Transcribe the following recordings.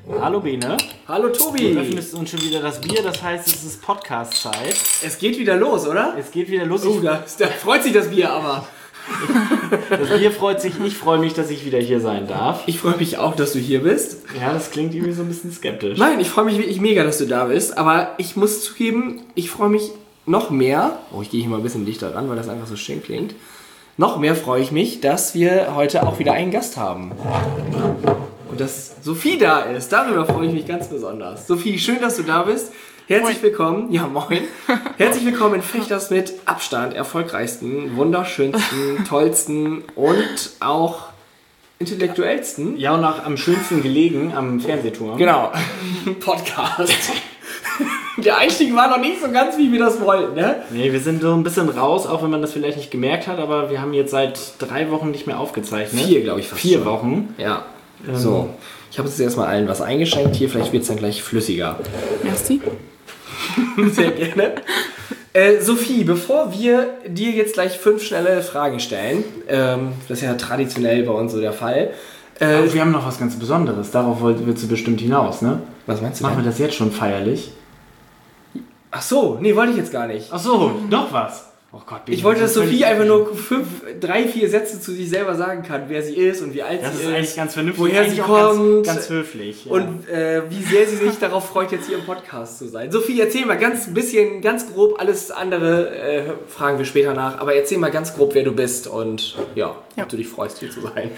Hallo Bene. Hallo Tobi. Du öffnest uns schon wieder das Bier, das heißt, es ist Podcast-Zeit. Es geht wieder los, oder? Es geht wieder los. Da freut sich das Bier aber. Das Bier freut sich, ich freue mich, dass ich wieder hier sein darf. Ich freue mich auch, dass du hier bist. Ja, das klingt irgendwie so ein bisschen skeptisch. Nein, ich freue mich wirklich mega, dass du da bist, aber ich muss zugeben, ich freue mich noch mehr, ich gehe hier mal ein bisschen dichter ran, weil das einfach so schön klingt. Noch mehr freue ich mich, dass wir heute auch wieder einen Gast haben. Und dass Sophie da ist. Darüber freue ich mich ganz besonders. Sophie, schön, dass du da bist. Herzlich willkommen. Ja, moin. Herzlich willkommen in Fechters mit Abstand erfolgreichsten, wunderschönsten, tollsten und auch intellektuellsten. Ja, und auch am schönsten gelegen am Fernsehturm. Genau. Podcast. Der Einstieg war noch nicht so ganz, wie wir das wollten, ne? Nee, wir sind so ein bisschen raus, auch wenn man das vielleicht nicht gemerkt hat, aber wir haben jetzt seit 3 Wochen nicht mehr aufgezeichnet. 4, glaube ich, fast 4 schon. Wochen. Ja. So, ich habe uns jetzt erstmal allen was eingeschenkt. Hier, vielleicht wird es dann gleich flüssiger. Merci. Sehr gerne. Sophie, bevor wir dir jetzt gleich 5 schnelle Fragen stellen, das ist ja traditionell bei uns so der Fall. Aber wir haben noch was ganz Besonderes, darauf willst du bestimmt hinaus, ne? Was meinst du Machen denn? wir das jetzt schon feierlich? Ach so, nee, wollte ich jetzt gar nicht. Ach so, noch was. Oh Gott, Ich wollte, dass Sophie einfach nur 3, 4 Sätze zu sich selber sagen kann, wer sie ist und wie alt Das sie ist eigentlich ganz vernünftig. woher eigentlich sie auch kommt Ganz höflich. Ja. und wie sehr sie sich darauf freut, jetzt hier im Podcast zu sein. Sophie, erzähl mal ganz grob, alles andere fragen wir später nach, aber erzähl mal ganz grob, wer du bist und ja. Ob du dich freust, hier zu sein.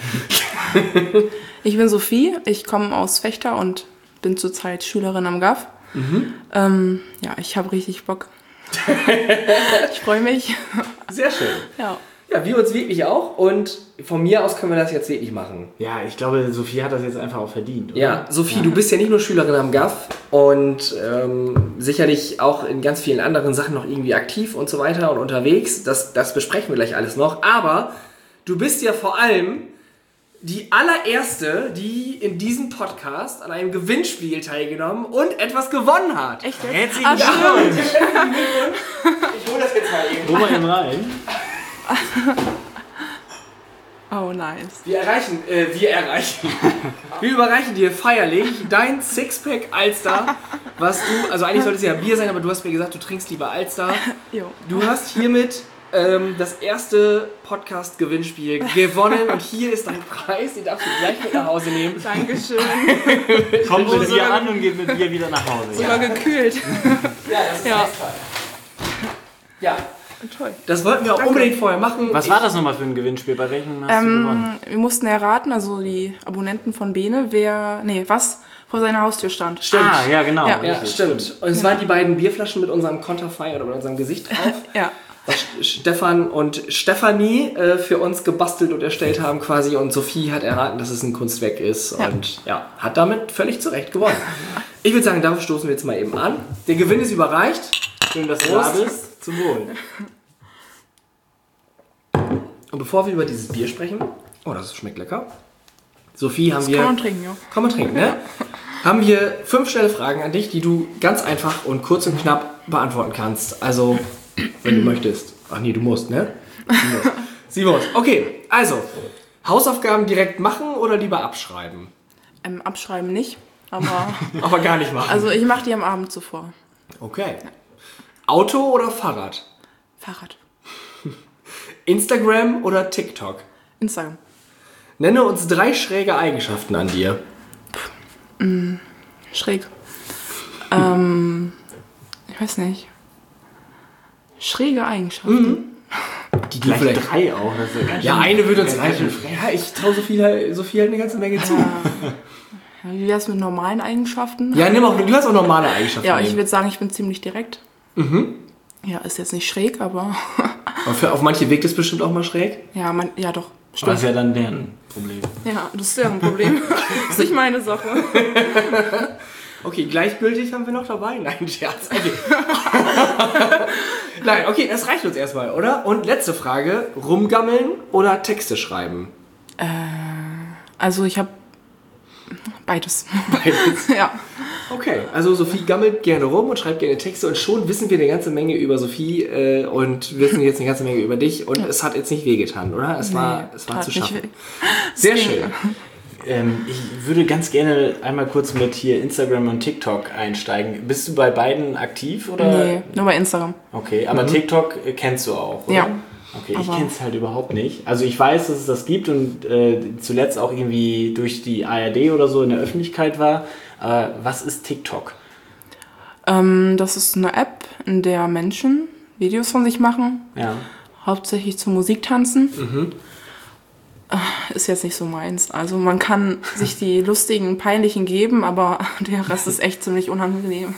Ich bin Sophie, ich komme aus Vechta und bin zurzeit Schülerin am GAF. Ja, ich habe richtig Bock. Ich freue mich. Sehr schön. Ja. Ja, wir uns wirklich auch und von mir aus können wir das jetzt wirklich machen. Ja, ich glaube, Sophie hat das jetzt einfach auch verdient, oder? Ja, Sophie, du bist ja nicht nur Schülerin am GAF und sicherlich auch in ganz vielen anderen Sachen noch irgendwie aktiv und so weiter und unterwegs. Das besprechen wir gleich alles noch. Aber du bist ja vor allem die allererste, die in diesem Podcast an einem Gewinnspiel teilgenommen und etwas gewonnen hat. Echt jetzt? Herzlichen Glückwunsch! Ich hole das jetzt mal eben. Hol mal eben rein. Oh, nice. Wir überreichen dir feierlich dein Sixpack Alster, was du, also eigentlich sollte es ja Bier sein, aber du hast mir gesagt, du trinkst lieber Alster. Jo. Du hast hiermit das erste Podcast-Gewinnspiel gewonnen und hier ist dein Preis, den darfst du gleich mit nach Hause nehmen. Dankeschön. Kommt mit Bier an und geht mit Bier wieder nach Hause. Sogar gekühlt. Ja, das ist Ja. Eisfall. Ja, Toll. das wollten wir auch unbedingt vorher machen. Was war das nochmal für ein Gewinnspiel? Bei welchem hast du gewonnen? Wir mussten erraten, also die Abonnenten von Bene, was vor seiner Haustür stand. Stimmt. Ah, ja, genau. Ja. Ja, stimmt. Und es waren die beiden Bierflaschen mit unserem Konterfei oder mit unserem Gesicht drauf. Ja. Was Stefan und Stefanie für uns gebastelt und erstellt haben quasi und Sophie hat erraten, dass es ein Kunstwerk ist und ja, hat damit völlig zu Recht gewonnen. Ich würde sagen, darauf stoßen wir jetzt mal eben an. Der Gewinn ist überreicht. Schön, dass du da Prost. bist. Zum Wohl. Und bevor wir über dieses Bier sprechen, das schmeckt lecker. Sophie, haben Das wir... kann man trinken, ja. Kann man trinken, ne? Haben wir 5 schnelle Fragen an dich, die du ganz einfach und kurz und knapp beantworten kannst. Also, wenn du möchtest. Ach nee, du musst, ne? Sie muss. Okay, also, Hausaufgaben direkt machen oder lieber abschreiben? Abschreiben nicht, aber Aber gar nicht machen. also ich mache die am Abend zuvor. Okay. Auto oder Fahrrad? Fahrrad. Instagram oder TikTok? Instagram. Nenne uns 3 schräge Eigenschaften an dir. Schräg. Ich weiß nicht. Schräge Eigenschaften. Die Gleich vielleicht- 3 auch. Das ist ja ganz Ja, schön- eine würde uns ganz reichen. schön Ja, ich traue Sophie halt eine ganze Menge zu. Wie wär's mit normalen Eigenschaften? Ja, nimm auch, du hast auch normale Eigenschaften. Ja, ich nehmen. würde sagen, ich bin ziemlich direkt. Ja, ist jetzt nicht schräg, aber Auf manche wirkt es bestimmt auch mal schräg. ja doch. Das Stimmt. ist ja dann deren Problem. Ja, das ist ja ein Problem. Das ist nicht meine Sache. Okay, gleichgültig haben wir noch dabei? Nein, Scherz. Okay. Nein, okay, das reicht uns erstmal, oder? Und letzte Frage, rumgammeln oder Texte schreiben? Also ich habe beides. Beides. Ja. Okay, also Sophie gammelt gerne rum und schreibt gerne Texte und schon wissen wir eine ganze Menge über Sophie und wissen jetzt eine ganze Menge über dich und es hat jetzt nicht wehgetan, oder? Es war zu tat nicht schaffen. weh. Sehr Deswegen- schön. Ich würde ganz gerne einmal kurz mit hier Instagram und TikTok einsteigen. Bist du bei beiden aktiv? Oder? Nee, nur bei Instagram. Okay, aber TikTok kennst du auch, oder? Ja. Okay, ich kenne es halt überhaupt nicht. Also ich weiß, dass es das gibt und zuletzt auch irgendwie durch die ARD oder so in der Öffentlichkeit war. Was ist TikTok? Das ist eine App, in der Menschen Videos von sich machen. Ja. Hauptsächlich zu Musik tanzen. Ist jetzt nicht so meins. Also man kann sich die lustigen, peinlichen geben, aber der Rest ist echt ziemlich unangenehm.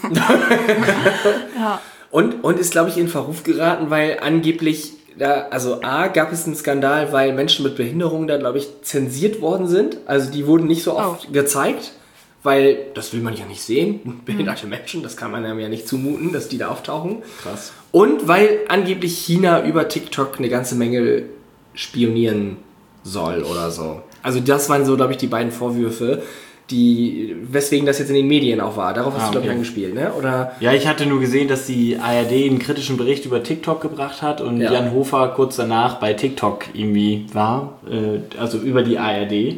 Ja. Und ist, glaube ich, in Verruf geraten, weil angeblich, gab es einen Skandal, weil Menschen mit Behinderung da, glaube ich, zensiert worden sind. Also die wurden nicht so oft gezeigt, weil das will man ja nicht sehen. Behinderte Menschen, das kann man einem ja nicht zumuten, dass die da auftauchen. Krass. Und weil angeblich China über TikTok eine ganze Menge spionieren soll oder so. Also das waren so, glaube ich, die beiden Vorwürfe, weswegen das jetzt in den Medien auch war. Darauf hast du, glaube ich, angespielt, ne? Oder? Ja, ich hatte nur gesehen, dass die ARD einen kritischen Bericht über TikTok gebracht hat und Jan Hofer kurz danach bei TikTok irgendwie war, also über die ARD.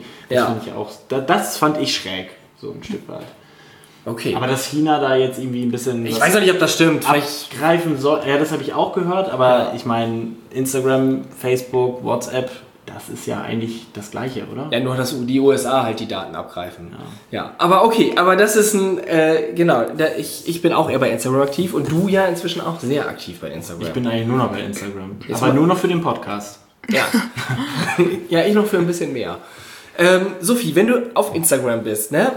Das fand ich schräg, so ein Stück weit. Okay. Aber dass China da jetzt irgendwie ein bisschen... Ich weiß noch nicht, ob das stimmt. Abgreifen soll, ja, das habe ich auch gehört, aber ich meine, Instagram, Facebook, WhatsApp... Das ist ja eigentlich das Gleiche, oder? Ja, nur dass die USA halt die Daten abgreifen. Ja, aber okay, aber das ist ich bin auch eher bei Instagram aktiv und du ja inzwischen auch sehr aktiv bei Instagram. Ich bin eigentlich nur noch bei Instagram. Aber nur noch für den Podcast. Ja. Ja, ich noch für ein bisschen mehr. Sophie, wenn du auf Instagram bist, ne?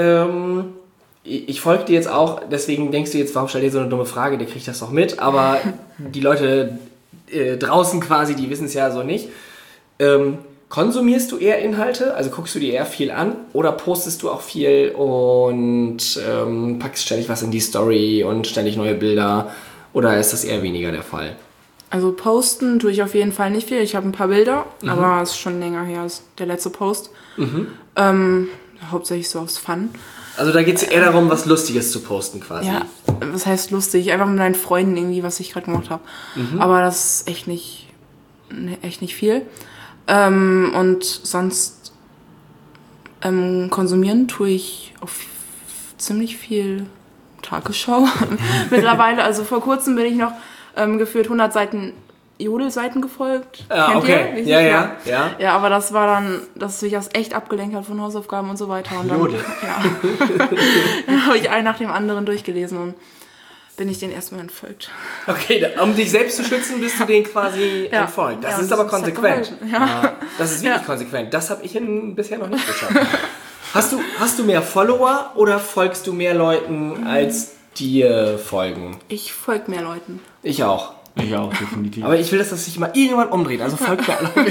Ich folge dir jetzt auch, deswegen denkst du jetzt, warum stell dir so eine dumme Frage, der kriegt das doch mit, aber die Leute draußen quasi, die wissen es ja so nicht. Konsumierst du eher Inhalte, also guckst du dir eher viel an oder postest du auch viel und packst ständig was in die Story und ständig neue Bilder oder ist das eher weniger der Fall? Also posten tue ich auf jeden Fall nicht viel. Ich habe ein paar Bilder, aber es ist schon länger her als der letzte Post. Hauptsächlich so aus Fun. Also da geht es eher darum, was Lustiges zu posten quasi. Ja, was heißt lustig? Einfach mit meinen Freunden irgendwie, was ich gerade gemacht habe. Aber das ist echt nicht viel. Und sonst konsumieren tue ich auf ziemlich viel Tagesschau mittlerweile. Also vor kurzem bin ich noch geführt 100 Seiten Jodelseiten gefolgt. Ja, okay. Ja. Ja, aber das war dann, dass sich das echt abgelenkt hat von Hausaufgaben und so weiter. Und dann, Jodel. Ja. Dann habe ich einen nach dem anderen durchgelesen und bin ich den erstmal entfolgt. Okay, um dich selbst zu schützen, bist du den quasi entfolgt. Das ist aber konsequent. Das ist wirklich konsequent. Das habe ich bisher noch nicht geschafft. Hast du mehr Follower oder folgst du mehr Leuten, als dir folgen? Ich folge mehr Leuten. Ich auch. Ich auch, definitiv. Aber ich will, dass das sich mal irgendwann umdreht. Also folgt mir alle.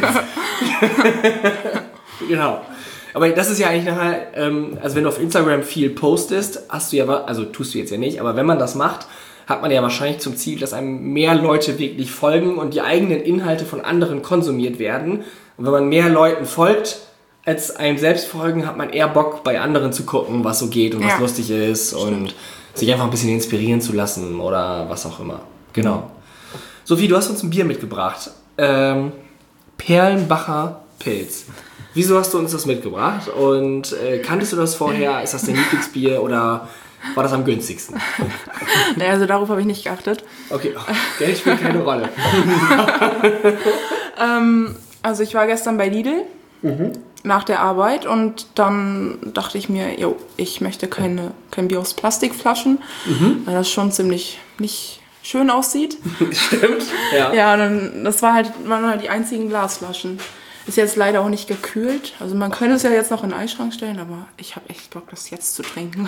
Genau. Aber das ist ja eigentlich nachher, also wenn du auf Instagram viel postest, hast du ja, also tust du jetzt ja nicht, aber wenn man das macht, hat man ja wahrscheinlich zum Ziel, dass einem mehr Leute wirklich folgen und die eigenen Inhalte von anderen konsumiert werden. Und wenn man mehr Leuten folgt, als einem selbst folgen, hat man eher Bock, bei anderen zu gucken, was so geht und was lustig ist und sich einfach ein bisschen inspirieren zu lassen oder was auch immer. Genau. Sophie, du hast uns ein Bier mitgebracht. Perlenbacher Pilz. Wieso hast du uns das mitgebracht? Und kanntest du das vorher? Ist das dein Lieblingsbier oder war das am günstigsten? Naja, also darauf habe ich nicht geachtet. Okay, Geld spielt keine Rolle. Also ich war gestern bei Lidl nach der Arbeit und dann dachte ich mir, ich möchte kein Bier aus Plastikflaschen, weil das schon ziemlich nicht schön aussieht. Stimmt, ja. Ja, und dann waren halt die einzigen Glasflaschen. Ist jetzt leider auch nicht gekühlt. Also man könnte es ja jetzt noch in den Eisschrank stellen, aber ich habe echt Bock, das jetzt zu trinken.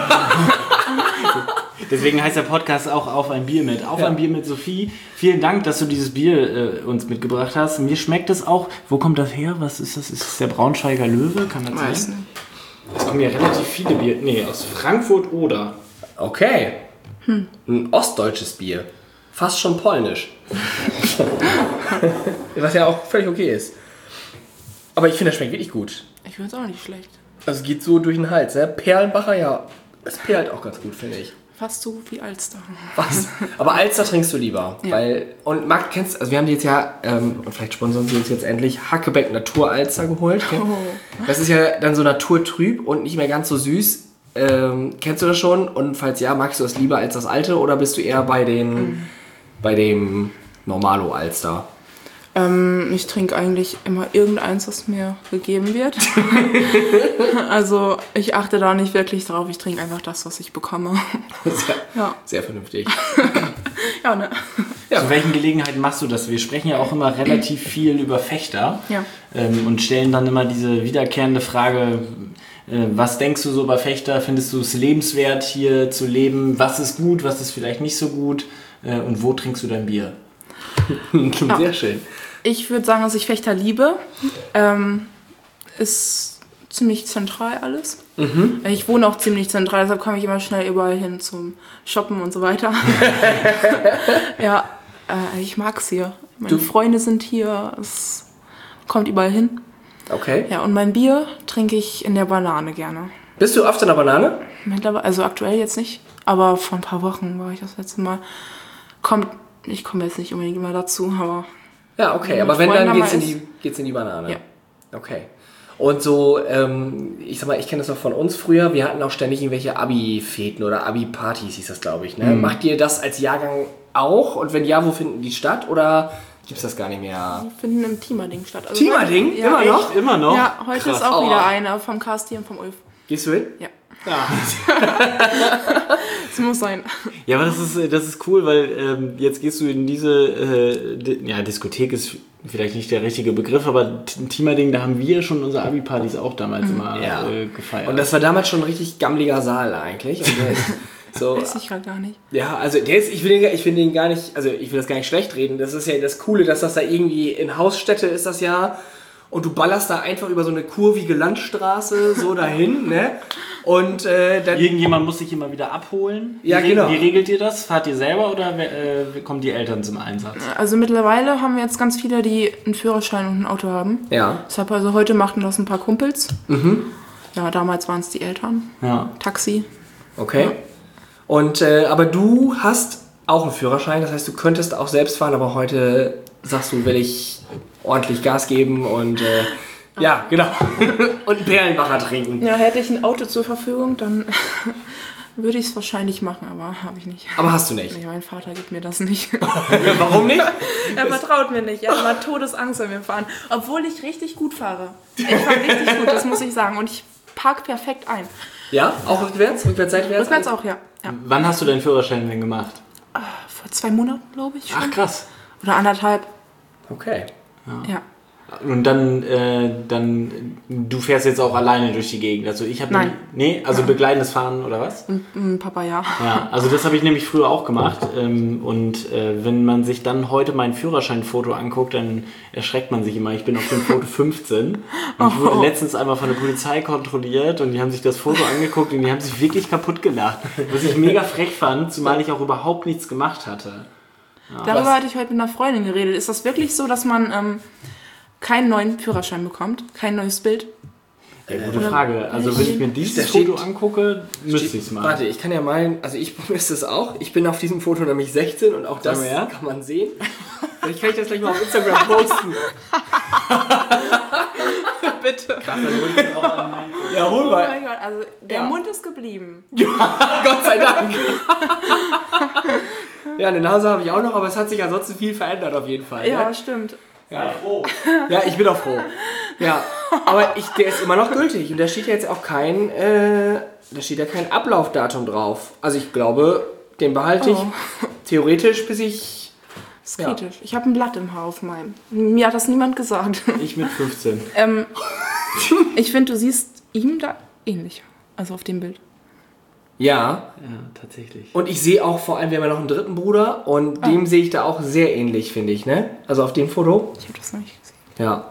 Deswegen heißt der Podcast auch Auf ein Bier mit. Auf ein Bier mit Sophie. Vielen Dank, dass du dieses Bier uns mitgebracht hast. Mir schmeckt es auch. Wo kommt das her? Was ist das? Ist das der Braunschweiger Löwe? Kann das Weiß sein? nicht. Es kommen ja relativ viele Bier. Nee, aus Frankfurt oder. Okay. Ein ostdeutsches Bier. Fast schon polnisch. Was ja auch völlig okay ist. Aber ich finde, das schmeckt wirklich gut. Ich finde es auch nicht schlecht. Also es geht so durch den Hals. Ne? Perlenbacher, ja. Es perlt auch ganz gut, finde ich. fast so wie Alster. Was? Aber Alster trinkst du lieber. Ja. Und Marc, also wir haben dir jetzt ja, und vielleicht sponsern sie uns jetzt endlich, Hackebeck Natur Alster geholt. Oh. Das ist ja dann so naturtrüb und nicht mehr ganz so süß. Kennst du das schon? Und falls ja, magst du das lieber als das alte oder bist du eher bei dem Normalo Alster? Ich trinke eigentlich immer irgendeins, was mir gegeben wird. Also ich achte da nicht wirklich drauf. Ich trinke einfach das, was ich bekomme. Sehr vernünftig. Ja, ne? Ja. Zu welchen Gelegenheiten machst du das? Wir sprechen ja auch immer relativ viel über Fechter und stellen dann immer diese wiederkehrende Frage, was denkst du so über Fechter? Findest du es lebenswert, hier zu leben? Was ist gut, was ist vielleicht nicht so gut? Und wo trinkst du dein Bier? Sehr schön. Ich würde sagen, dass ich Fechter liebe. Ist ziemlich zentral alles. Ich wohne auch ziemlich zentral, deshalb komme ich immer schnell überall hin zum Shoppen und so weiter. Ja, ich mag's hier. Meine Freunde sind hier, es kommt überall hin. Okay. Ja, und mein Bier trinke ich in der Banane gerne. Bist du oft in der Banane? Mittlerweile, also aktuell jetzt nicht, aber vor ein paar Wochen war ich das letzte Mal. Ich komme jetzt nicht unbedingt immer dazu, aber... Ja, okay, aber wenn, dann geht's in die Banane. Ja. Okay. Und so, ich sag mal, ich kenne das noch von uns früher, wir hatten auch ständig irgendwelche Abi-Feten oder Abi-Partys, hieß das, glaube ich. Ne? Macht ihr das als Jahrgang auch? Und wenn ja, wo finden die statt? Oder gibt's das gar nicht mehr? Die finden im Tiemerding statt. Also Tiemerding? Ja, immer noch? Immer noch? Ja, heute ist auch wieder einer vom Kasti und vom Ulf. Gehst du hin? Ja. Ja. Das muss sein. Ja, aber das ist cool, weil jetzt gehst du in diese, Diskothek ist vielleicht nicht der richtige Begriff, aber Tiemerding, da haben wir schon unsere Abi-Partys auch damals immer gefeiert. Und das war damals schon ein richtig gammeliger Saal eigentlich. Und der ist so, Weiß ich gerade gar nicht. ja, also der ist, ich will den gar nicht, also ich will das gar nicht schlecht reden. Das ist ja das Coole, dass das da irgendwie in Hausstätte ist das ja. Und du ballerst da einfach über so eine kurvige Landstraße so dahin, ne? Und dann... Irgendjemand muss sich immer wieder abholen. Ja, genau. Wie regelt ihr das? Fahrt ihr selber oder kommen die Eltern zum Einsatz? Also mittlerweile haben wir jetzt ganz viele, die einen Führerschein und ein Auto haben. Ja. Deshalb also heute machten das ein paar Kumpels. Ja, damals waren es die Eltern. Ja. Taxi. Okay. Ja. Und aber du hast auch einen Führerschein, das heißt, du könntest auch selbst fahren, aber heute sagst du, will ich ordentlich Gas geben und ja, genau. Und einen Perlenbacher trinken. Ja, hätte ich ein Auto zur Verfügung, dann würde ich es wahrscheinlich machen, aber habe ich nicht. Aber hast du nicht? Nee, mein Vater gibt mir das nicht. Warum nicht? Er vertraut mir nicht. Er hat Todesangst, wenn wir fahren. Obwohl ich richtig gut fahre. Ich fahre richtig gut, das muss ich sagen. Und ich parke perfekt ein. Ja? Auch rückwärts? Rückwärts, seitwärts? Rückwärts auch, ja. Wann hast du deinen Führerschein denn gemacht? Vor 2 Monaten, glaube ich. Schon. Ach, krass. Oder 1,5. Okay. Ja. Und dann, du fährst jetzt auch alleine durch die Gegend. Also ich habe begleitendes Fahren oder was? Papa, ja. Ja, also das habe ich nämlich früher auch gemacht. Wenn man sich dann heute mein Führerscheinfoto anguckt, dann erschreckt man sich immer. Ich bin auf dem Foto 15. Und ich wurde letztens einmal von der Polizei kontrolliert und die haben sich das Foto angeguckt und die haben sich wirklich kaputt gelacht. Was ich mega frech fand, zumal ich auch überhaupt nichts gemacht hatte. Ja, Darüber hatte ich heute mit einer Freundin geredet. Ist das wirklich so, dass man keinen neuen Führerschein bekommt? Kein neues Bild? Ja, gute Frage. Also wenn ich mir dieses Foto angucke, müsste ich es mal. Warte, ich kann ja mal, also ich müsste es auch. Ich bin auf diesem Foto nämlich 16 und auch das kann man sehen. Vielleicht kann ich das gleich mal auf Instagram posten. Bitte. Ja, hol mal. Oh mein Gott, also der Mund ist geblieben. Gott sei Dank. Ja, eine Nase habe ich auch noch, aber es hat sich ansonsten viel verändert auf jeden Fall. Ja, ne? stimmt. Ja, ich bin auch froh. Ja, aber der ist immer noch gültig und da steht ja jetzt auch kein Ablaufdatum drauf. Also ich glaube, den behalte ich theoretisch bis ich... Das ist kritisch. Ich habe ein Blatt im Haar auf meinem. Mir hat das niemand gesagt. Ich mit 15. Ich finde, du siehst ihm da ähnlich. Also auf dem Bild. Ja. Ja, tatsächlich. Und ich sehe auch vor allem, wir haben ja noch einen dritten Bruder und dem sehe ich da auch sehr ähnlich, finde ich, ne? Also auf dem Foto. Ich habe das noch nicht gesehen. Ja.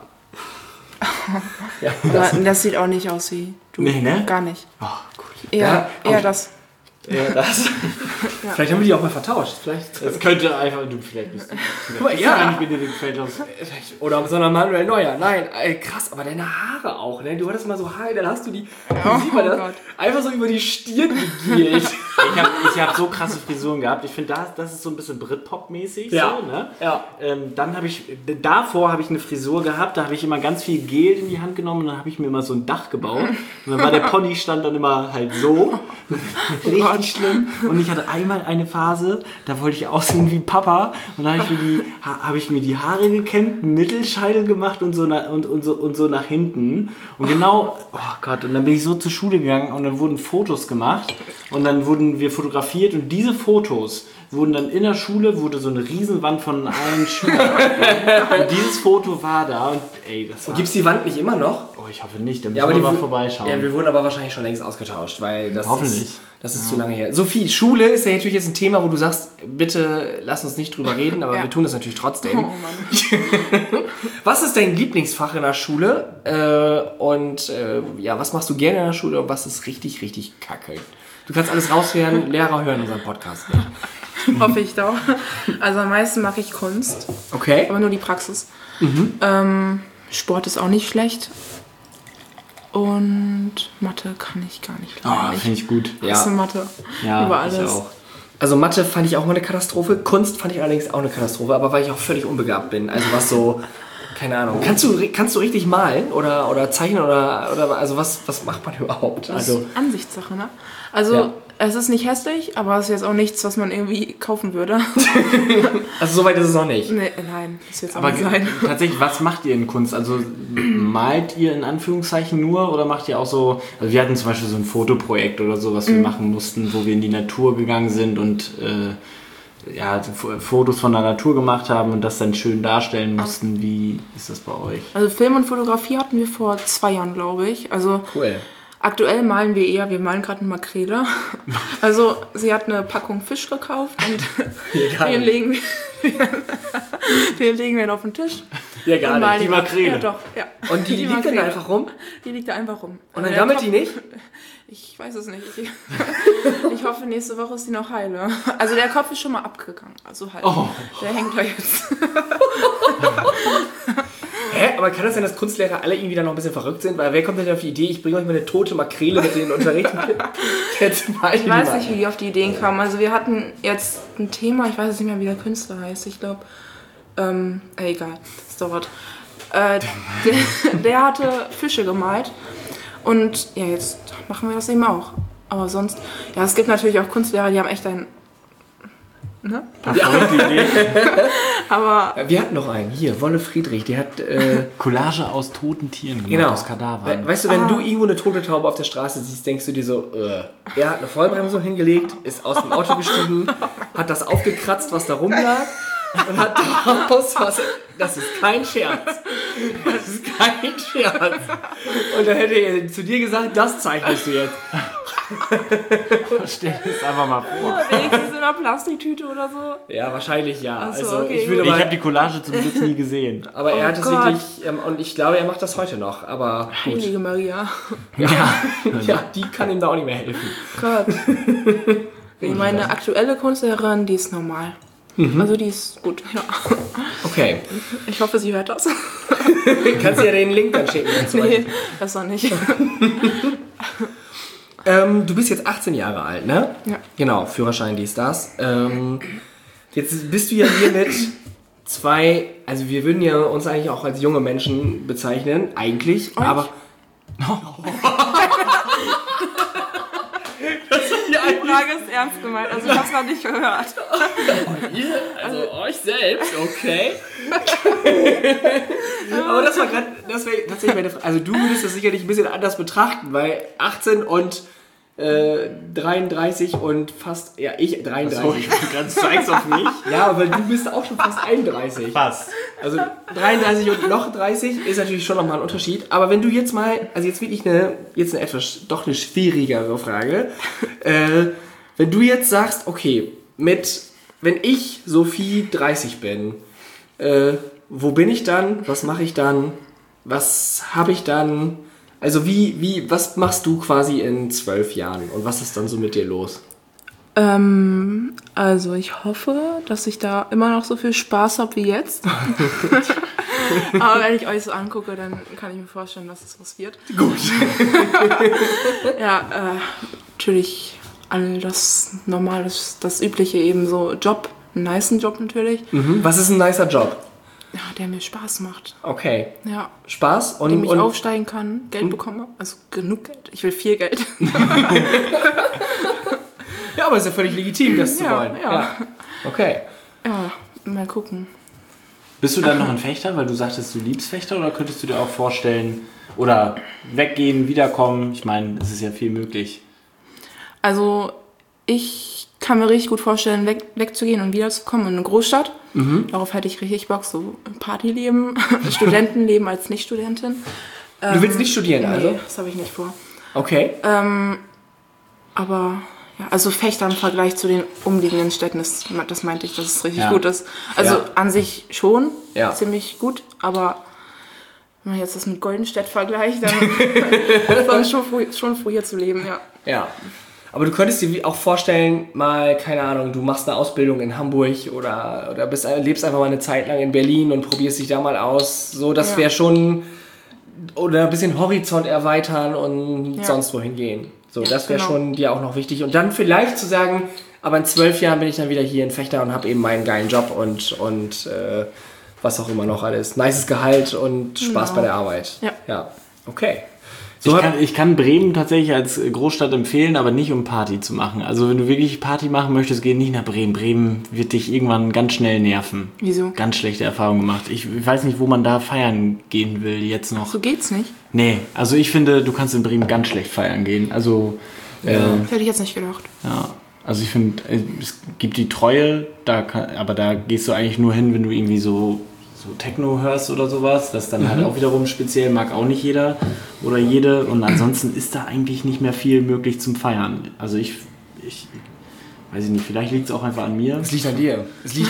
Das sieht auch nicht aus wie du. Nee, ne? Gar nicht. Oh, gut. Eher das. Ja, das. Vielleicht haben wir die auch mal vertauscht. Das könnte einfach, du vielleicht bist. Ja. Ich bin dir den Feldhaus. Oder sondern Manuel Neuer. Nein, krass, aber deine Haare auch, ne? Du hattest mal so Haare, dann hast du die. Oh sieht man das? Gott. Einfach so über die Stirn gegielt. Ich hab so krasse Frisuren gehabt. Ich finde, das ist so ein bisschen Britpop-mäßig. Ja. So, ne? Ja. Dann davor habe ich eine Frisur gehabt, da habe ich immer ganz viel Gel in die Hand genommen und dann habe ich mir immer so ein Dach gebaut. Und dann war der Pony stand dann immer halt so. Richtig schlimm. Und ich hatte einmal eine Phase, da wollte ich aussehen wie Papa. Und dann habe ich mir die Haare gekämmt, einen Mittelscheitel gemacht und so nach hinten. Und genau, oh Gott, und dann bin ich so zur Schule gegangen und dann wurden Fotos gemacht. Und dann wurden wir fotografiert und diese Fotos wurden dann in der Schule, wurde so eine Riesenwand von allen Schülern. Und dieses Foto war da und ey, das war... Gibt es die Wand nicht immer noch? Oh, ich hoffe nicht, da müssen wir mal vorbeischauen. Ja, wir wurden aber wahrscheinlich schon längst ausgetauscht, weil das Hoffentlich. Das ist zu lange her. Sophie, Schule ist ja natürlich jetzt ein Thema, wo du sagst, bitte lass uns nicht drüber reden, aber wir tun das natürlich trotzdem. Oh Mann. Was ist dein Lieblingsfach in der Schule? Was machst du gerne in der Schule und was ist richtig, richtig kacke? Du kannst alles raushören, Lehrer hören unseren Podcast nicht. Hoffe ich doch. Also am meisten mache ich Kunst. Okay. Aber nur die Praxis. Sport ist auch nicht schlecht. Und Mathe kann ich gar nicht. Finde ich gut. Ja. Hasse Mathe. Ja, über alles. Ich auch. Also Mathe fand ich auch mal eine Katastrophe. Kunst fand ich allerdings auch eine Katastrophe, aber weil ich auch völlig unbegabt bin. Also was so, keine Ahnung. Kannst du richtig malen oder zeichnen oder also was macht man überhaupt? Das ist Ansichtssache, ne? Also es ist nicht hässlich, aber es ist jetzt auch nichts, was man irgendwie kaufen würde. Also soweit ist es noch nicht. Nee, nein, das wird es auch nicht sein. Tatsächlich, was macht ihr in Kunst? Also malt ihr in Anführungszeichen nur oder macht ihr auch so, also wir hatten zum Beispiel so ein Fotoprojekt oder so, was wir machen mussten, wo wir in die Natur gegangen sind und Fotos von der Natur gemacht haben und das dann schön darstellen mussten. Wie ist das bei euch? Also Film und Fotografie hatten wir vor 2 Jahren, glaube ich. Also cool. Aktuell malen wir malen gerade eine Makrele. Also sie hat eine Packung Fisch gekauft und den legen wir dann auf den Tisch. Ja, gar nicht. Die Makrele. Ja, doch. Ja. Und die liegt dann einfach rum? Die liegt da einfach rum. Und dann gammelt die nicht? Ich weiß es nicht. Ich hoffe, nächste Woche ist die noch heil. Also der Kopf ist schon mal abgegangen. Also halt. Oh. Der hängt da jetzt. Hä? Aber kann das sein, dass Kunstlehrer alle irgendwie dann noch ein bisschen verrückt sind? Weil wer kommt denn auf die Idee, ich bringe euch mal eine tote Makrele mit in den Unterricht? Ich weiß nicht, wie die auf die Ideen kamen. Also wir hatten jetzt ein Thema, ich weiß jetzt nicht mehr, wie der Künstler heißt. Ich glaube, egal, das dauert. Der hatte Fische gemalt. Und ja, jetzt machen wir das eben auch. Aber sonst, ja, es gibt natürlich auch Kunstlehrer, die haben echt ein... Ne? Ja. Aber wir hatten noch einen, hier, Wolle Friedrich, die hat... Collage aus toten Tieren gemacht, aus Kadavern. Weißt du, wenn du irgendwo eine tote Taube auf der Straße siehst, denkst du dir so, er hat eine Vollbremsung hingelegt, ist aus dem Auto gestiegen, hat das aufgekratzt, was da rumlag und hat daraus was... Das ist kein Scherz. Das ist kein Scherz. Und dann hätte er zu dir gesagt, das zeichnest du jetzt. Stell dir das einfach mal vor. Wenigstens in einer Plastiktüte oder so. Ja, wahrscheinlich ja. So, also, okay. ich habe die Collage zum Glück nie gesehen. Aber er hat es wirklich, und ich glaube, er macht das heute noch. Aber gut. Heilige Maria. Ja, die kann ihm da auch nicht mehr helfen. Gott. Meine aktuelle Kunstlehrerin, die ist normal. Also die ist gut, ja. Okay. Ich hoffe, sie hört das. Kannst du ja den Link dann schicken? Nee, das noch nicht. Du bist jetzt 18 Jahre alt, ne? Ja. Genau, Führerschein, dies, das. Jetzt bist du ja hier mit 2, also wir würden ja uns eigentlich auch als junge Menschen bezeichnen, eigentlich, aber... Die Frage ist ernst gemeint, also ich hab's noch nicht gehört. Also euch selbst, okay. Aber das wäre tatsächlich meine Frage. Also du würdest das sicherlich ein bisschen anders betrachten, weil 18 und 33 und fast, ja, ich 33. Ganz zeig's auf mich. Ja, weil du bist auch schon fast 31. Fast. Also 33 und noch 30 ist natürlich schon nochmal ein Unterschied. Aber wenn du jetzt mal, also jetzt wirklich eine etwas schwierigere Frage. Wenn du jetzt sagst, okay, wenn ich, Sophie, 30 bin, wo bin ich dann? Was mache ich dann? Was habe ich dann? Also was machst du quasi in 12 Jahren und was ist dann so mit dir los? Also ich hoffe, dass ich da immer noch so viel Spaß habe wie jetzt. Aber wenn ich euch so angucke, dann kann ich mir vorstellen, dass es was wird. Gut. Ja, natürlich all das Normale, das Übliche eben so Job, einen nicen Job natürlich. Was ist ein nicer Job? Ja, der mir Spaß macht. Okay. Ja. Spaß und... Indem ich aufsteigen kann, Geld bekomme. Also genug Geld. Ich will viel Geld. Ja, aber es ist ja völlig legitim, das zu wollen. Ja. Okay. Ja, mal gucken. Bist du dann noch ein Fechter, weil du sagtest, du liebst Fechter, oder könntest du dir auch vorstellen, oder weggehen, wiederkommen? Ich meine, es ist ja viel möglich. Also ich kann mir richtig gut vorstellen, wegzugehen und wiederzukommen in eine Großstadt. Darauf hätte ich richtig Bock, so Partyleben, Studentenleben als Nicht-Studentin. Du willst nicht studieren, also? Nee, das habe ich nicht vor. Okay. Aber ja, also Fechter im Vergleich zu den umliegenden Städten, das meinte ich, dass es richtig gut ist. Also an sich schon ziemlich gut, aber wenn man jetzt das mit Goldenstedt vergleicht, dann ist es schon froh hier zu leben, Ja. Aber du könntest dir auch vorstellen, mal, keine Ahnung, du machst eine Ausbildung in Hamburg oder lebst einfach mal eine Zeit lang in Berlin und probierst dich da mal aus. So, das wäre schon, oder ein bisschen Horizont erweitern und sonst wohin gehen. So, das wäre schon dir auch noch wichtig. Und dann vielleicht zu sagen, aber in 12 Jahren bin ich dann wieder hier in Fechter und habe eben meinen geilen Job und was auch immer noch alles. Nices Gehalt und Spaß bei der Arbeit. Ja. Okay. So ich kann Bremen tatsächlich als Großstadt empfehlen, aber nicht um Party zu machen. Also wenn du wirklich Party machen möchtest, geh nicht nach Bremen. Bremen wird dich irgendwann ganz schnell nerven. Wieso? Ganz schlechte Erfahrungen gemacht. Ich weiß nicht, wo man da feiern gehen will jetzt noch. So geht's nicht? Nee, also ich finde, du kannst in Bremen ganz schlecht feiern gehen. Also hätte ich jetzt nicht gedacht. Ja, also ich finde, es gibt die Treue, aber da gehst du eigentlich nur hin, wenn du irgendwie so Techno hörst oder sowas. Das ist dann halt auch wiederum speziell, mag auch nicht jeder oder jede. Und ansonsten ist da eigentlich nicht mehr viel möglich zum Feiern. Also ich weiß nicht, vielleicht liegt es auch einfach an mir. Es liegt an dir.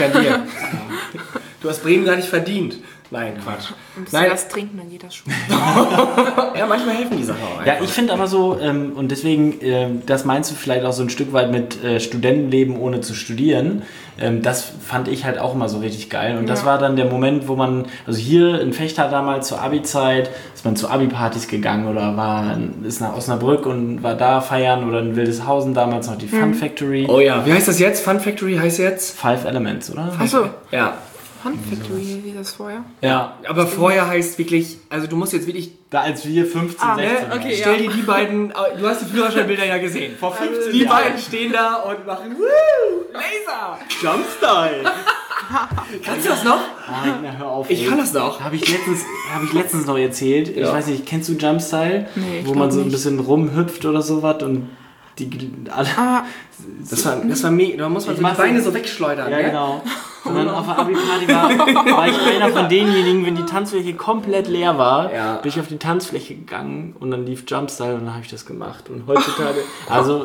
Du hast Bremen gar nicht verdient. Nein, Quatsch. Ein bisschen was trinken, dann geht das schon. Ja, manchmal helfen die Sachen auch einfach. Ja, ich finde aber so, und deswegen, das meinst du vielleicht auch so ein Stück weit mit Studentenleben ohne zu studieren, das fand ich halt auch immer so richtig geil. Und das war dann der Moment, wo man, also hier in Fechter damals zur Abi-Zeit, ist man zu Abi-Partys gegangen oder ist nach Osnabrück und war da feiern, oder in Wildeshausen damals noch die Fun Factory. Oh ja, wie heißt das jetzt? Fun Factory heißt jetzt? 5 Elements, oder? Achso. Ja. Fun Factory, wie das vorher? Ja, aber vorher heißt wirklich, also du musst jetzt wirklich... Da als wir 15, 16 okay, stell dir die beiden, du hast die Führerscheinbilder ja gesehen, vor 15 die beiden stehen da und machen Laser! Jumpstyle! Kannst du das noch? Nein, hör auf. Ich kann das noch. Habe ich letztens noch erzählt. Ja. Ich weiß nicht, kennst du Jumpstyle? Nee, wo man so ein bisschen rumhüpft oder sowas und die alle... Das war mega, da muss man so die Beine so wegschleudern. Ja, genau. Und dann auf der Abi-Party war ich einer von denjenigen, wenn die Tanzfläche komplett leer war, bin ich auf die Tanzfläche gegangen und dann lief Jumpstyle und dann habe ich das gemacht. Und heutzutage, also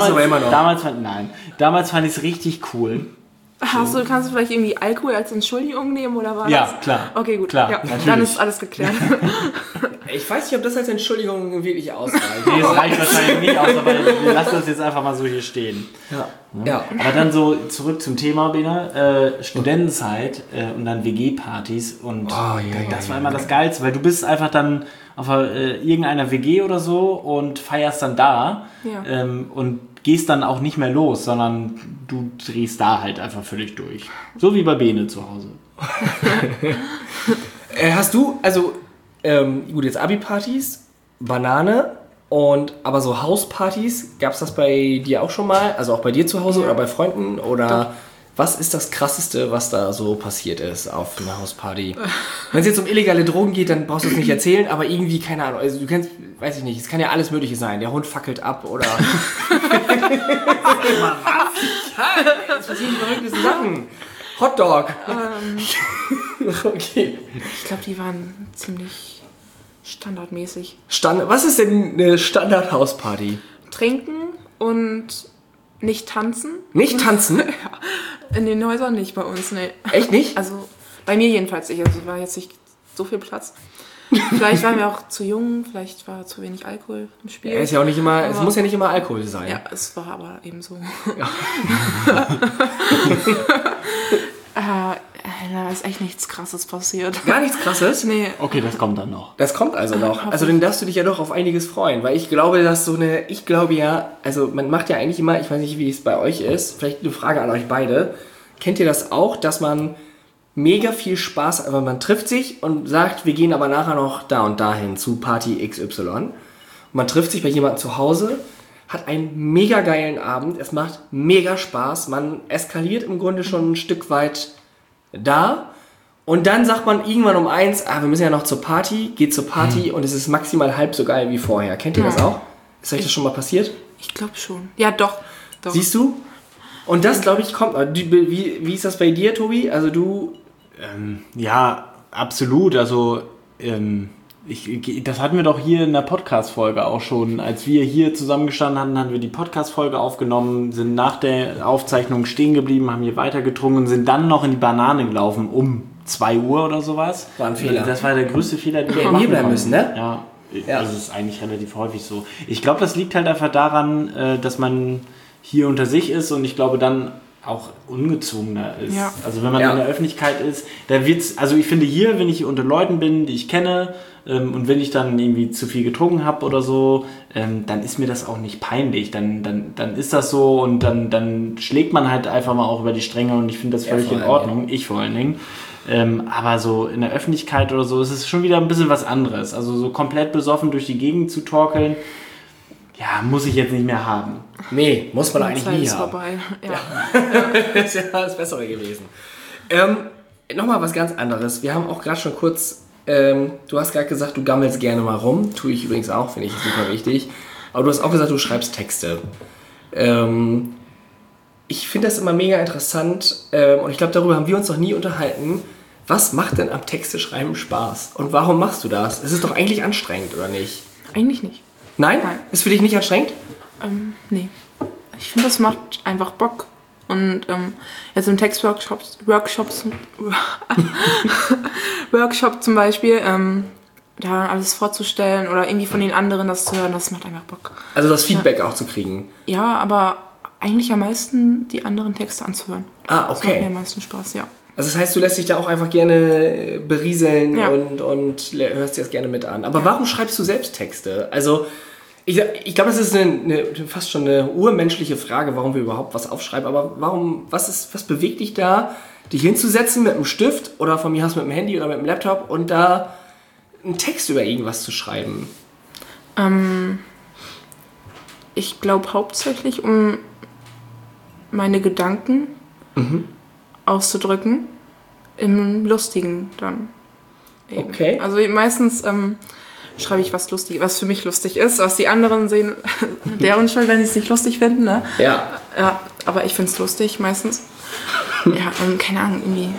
damals fand ich es richtig cool. Kannst du vielleicht irgendwie Alkohol als Entschuldigung nehmen oder was? Ja, klar. Okay, gut. Klar, ja, natürlich. dann ist alles geklärt. Ich weiß nicht, ob das als Entschuldigung wirklich ausreicht. Nee, es reicht wahrscheinlich nicht aus, aber wir lassen das jetzt einfach mal so hier stehen. Ja. Aber dann so zurück zum Thema, Bena. Studentenzeit und dann WG-Partys und das war immer das Geilste, weil du bist einfach dann auf irgendeiner WG oder so und feierst dann da und gehst dann auch nicht mehr los, sondern du drehst da halt einfach völlig durch. So wie bei Bene zu Hause. Hast du, also gut, jetzt Abi-Partys, Banane, aber so Hauspartys, gab es das bei dir auch schon mal? Also auch bei dir zu Hause oder bei Freunden? Oder Doch. Was ist das Krasseste, was da so passiert ist auf einer Hausparty? Wenn es jetzt um illegale Drogen geht, dann brauchst du es nicht erzählen, aber irgendwie, keine Ahnung, also du kennst, weiß ich nicht, es kann ja alles Mögliche sein. Der Hund fackelt ab oder... Es passieren verrückte Sachen. Hotdog. Okay. Ich glaube, die waren ziemlich standardmäßig. Was ist denn eine Standard-Hausparty? Trinken und nicht tanzen. Nicht tanzen? In den Häusern nicht bei uns, ne. Echt nicht? Also bei mir jedenfalls nicht. Also war jetzt nicht so viel Platz. Vielleicht waren wir auch zu jung, vielleicht war zu wenig Alkohol im Spiel. Ja, ist ja auch nicht immer, es muss ja nicht immer Alkohol sein. Ja, es war aber eben so. Da ist echt nichts Krasses passiert. Gar nichts Krasses? Nee. Okay, das kommt dann noch. Das kommt also noch. Also dann darfst du dich ja doch auf einiges freuen, weil ich glaube, dass also man macht ja eigentlich immer, ich weiß nicht, wie es bei euch ist, vielleicht eine Frage an euch beide. Kennt ihr das auch, dass man mega viel Spaß, aber man trifft sich und sagt, wir gehen aber nachher noch da und dahin zu Party XY. Und man trifft sich bei jemandem zu Hause, hat einen mega geilen Abend, es macht mega Spaß, man eskaliert im Grunde schon ein Stück weit da und dann sagt man irgendwann um 1, wir müssen ja noch zur Party, geht zur Party und es ist maximal halb so geil wie vorher. Kennt ihr das auch? Ist euch das schon mal passiert? Ich glaube schon. Ja, doch. Siehst du? Und das, glaube ich, kommt. Wie ist das bei dir, Tobi? Also du... Ja, absolut. Also das hatten wir doch hier in der Podcast-Folge auch schon. Als wir hier zusammengestanden hatten, haben wir die Podcast-Folge aufgenommen, sind nach der Aufzeichnung stehen geblieben, haben hier weitergetrunken und sind dann noch in die Banane gelaufen um 2 Uhr oder sowas. War ein Fehler. Das war der größte Fehler, den wir hier bleiben müssen, ne? Ja. Also es ist eigentlich relativ häufig so. Ich glaube, das liegt halt einfach daran, dass man hier unter sich ist und ich glaube dann auch ungezwungener ist. Ja. Also wenn man in der Öffentlichkeit ist, da wird's, also ich finde hier, wenn ich unter Leuten bin, die ich kenne, und wenn ich dann irgendwie zu viel getrunken habe oder so, dann ist mir das auch nicht peinlich. Dann ist das so und dann schlägt man halt einfach mal auch über die Stränge und ich finde das völlig in Ordnung. Ich vor allen Dingen. Aber so in der Öffentlichkeit oder so ist es schon wieder ein bisschen was anderes. Also so komplett besoffen durch die Gegend zu torkeln, ja, muss ich jetzt nicht mehr haben. Nee, muss man eigentlich nie haben. Vorbei. Ja. Das ist ja das Bessere gewesen. Nochmal was ganz anderes. Wir haben auch gerade schon kurz, du hast gerade gesagt, du gammelst gerne mal rum. Tue ich übrigens auch, finde ich super wichtig. Aber du hast auch gesagt, du schreibst Texte. Ich finde das immer mega interessant und ich glaube, darüber haben wir uns noch nie unterhalten. Was macht denn am Texteschreiben Spaß? Und warum machst du das? Es ist doch eigentlich anstrengend, oder nicht? Eigentlich nicht. Nein? Ist für dich nicht anstrengend? Nee. Ich finde, das macht einfach Bock. Und jetzt im Textworkshop zum Beispiel, da alles vorzustellen oder irgendwie von den anderen das zu hören, das macht einfach Bock. Also das Feedback auch zu kriegen? Ja, aber eigentlich am meisten die anderen Texte anzuhören. Ah, okay. Das macht mir am meisten Spaß, ja. Also das heißt, du lässt dich da auch einfach gerne berieseln und hörst dir das gerne mit an. Aber warum schreibst du selbst Texte? Also ich glaube, das ist fast schon eine urmenschliche Frage, warum wir überhaupt was aufschreiben. Aber was bewegt dich da, dich hinzusetzen mit einem Stift oder von mir aus mit dem Handy oder mit dem Laptop und da einen Text über irgendwas zu schreiben? Ich glaube hauptsächlich, um meine Gedanken auszudrücken, im Lustigen dann. Eben. Okay. Also meistens schreibe ich was lustig, was für mich lustig ist, was die anderen sehen, deren Schuld, wenn sie es nicht lustig finden, ne? Ja. Ja, aber ich finde es lustig meistens. Ja, und keine Ahnung, irgendwie.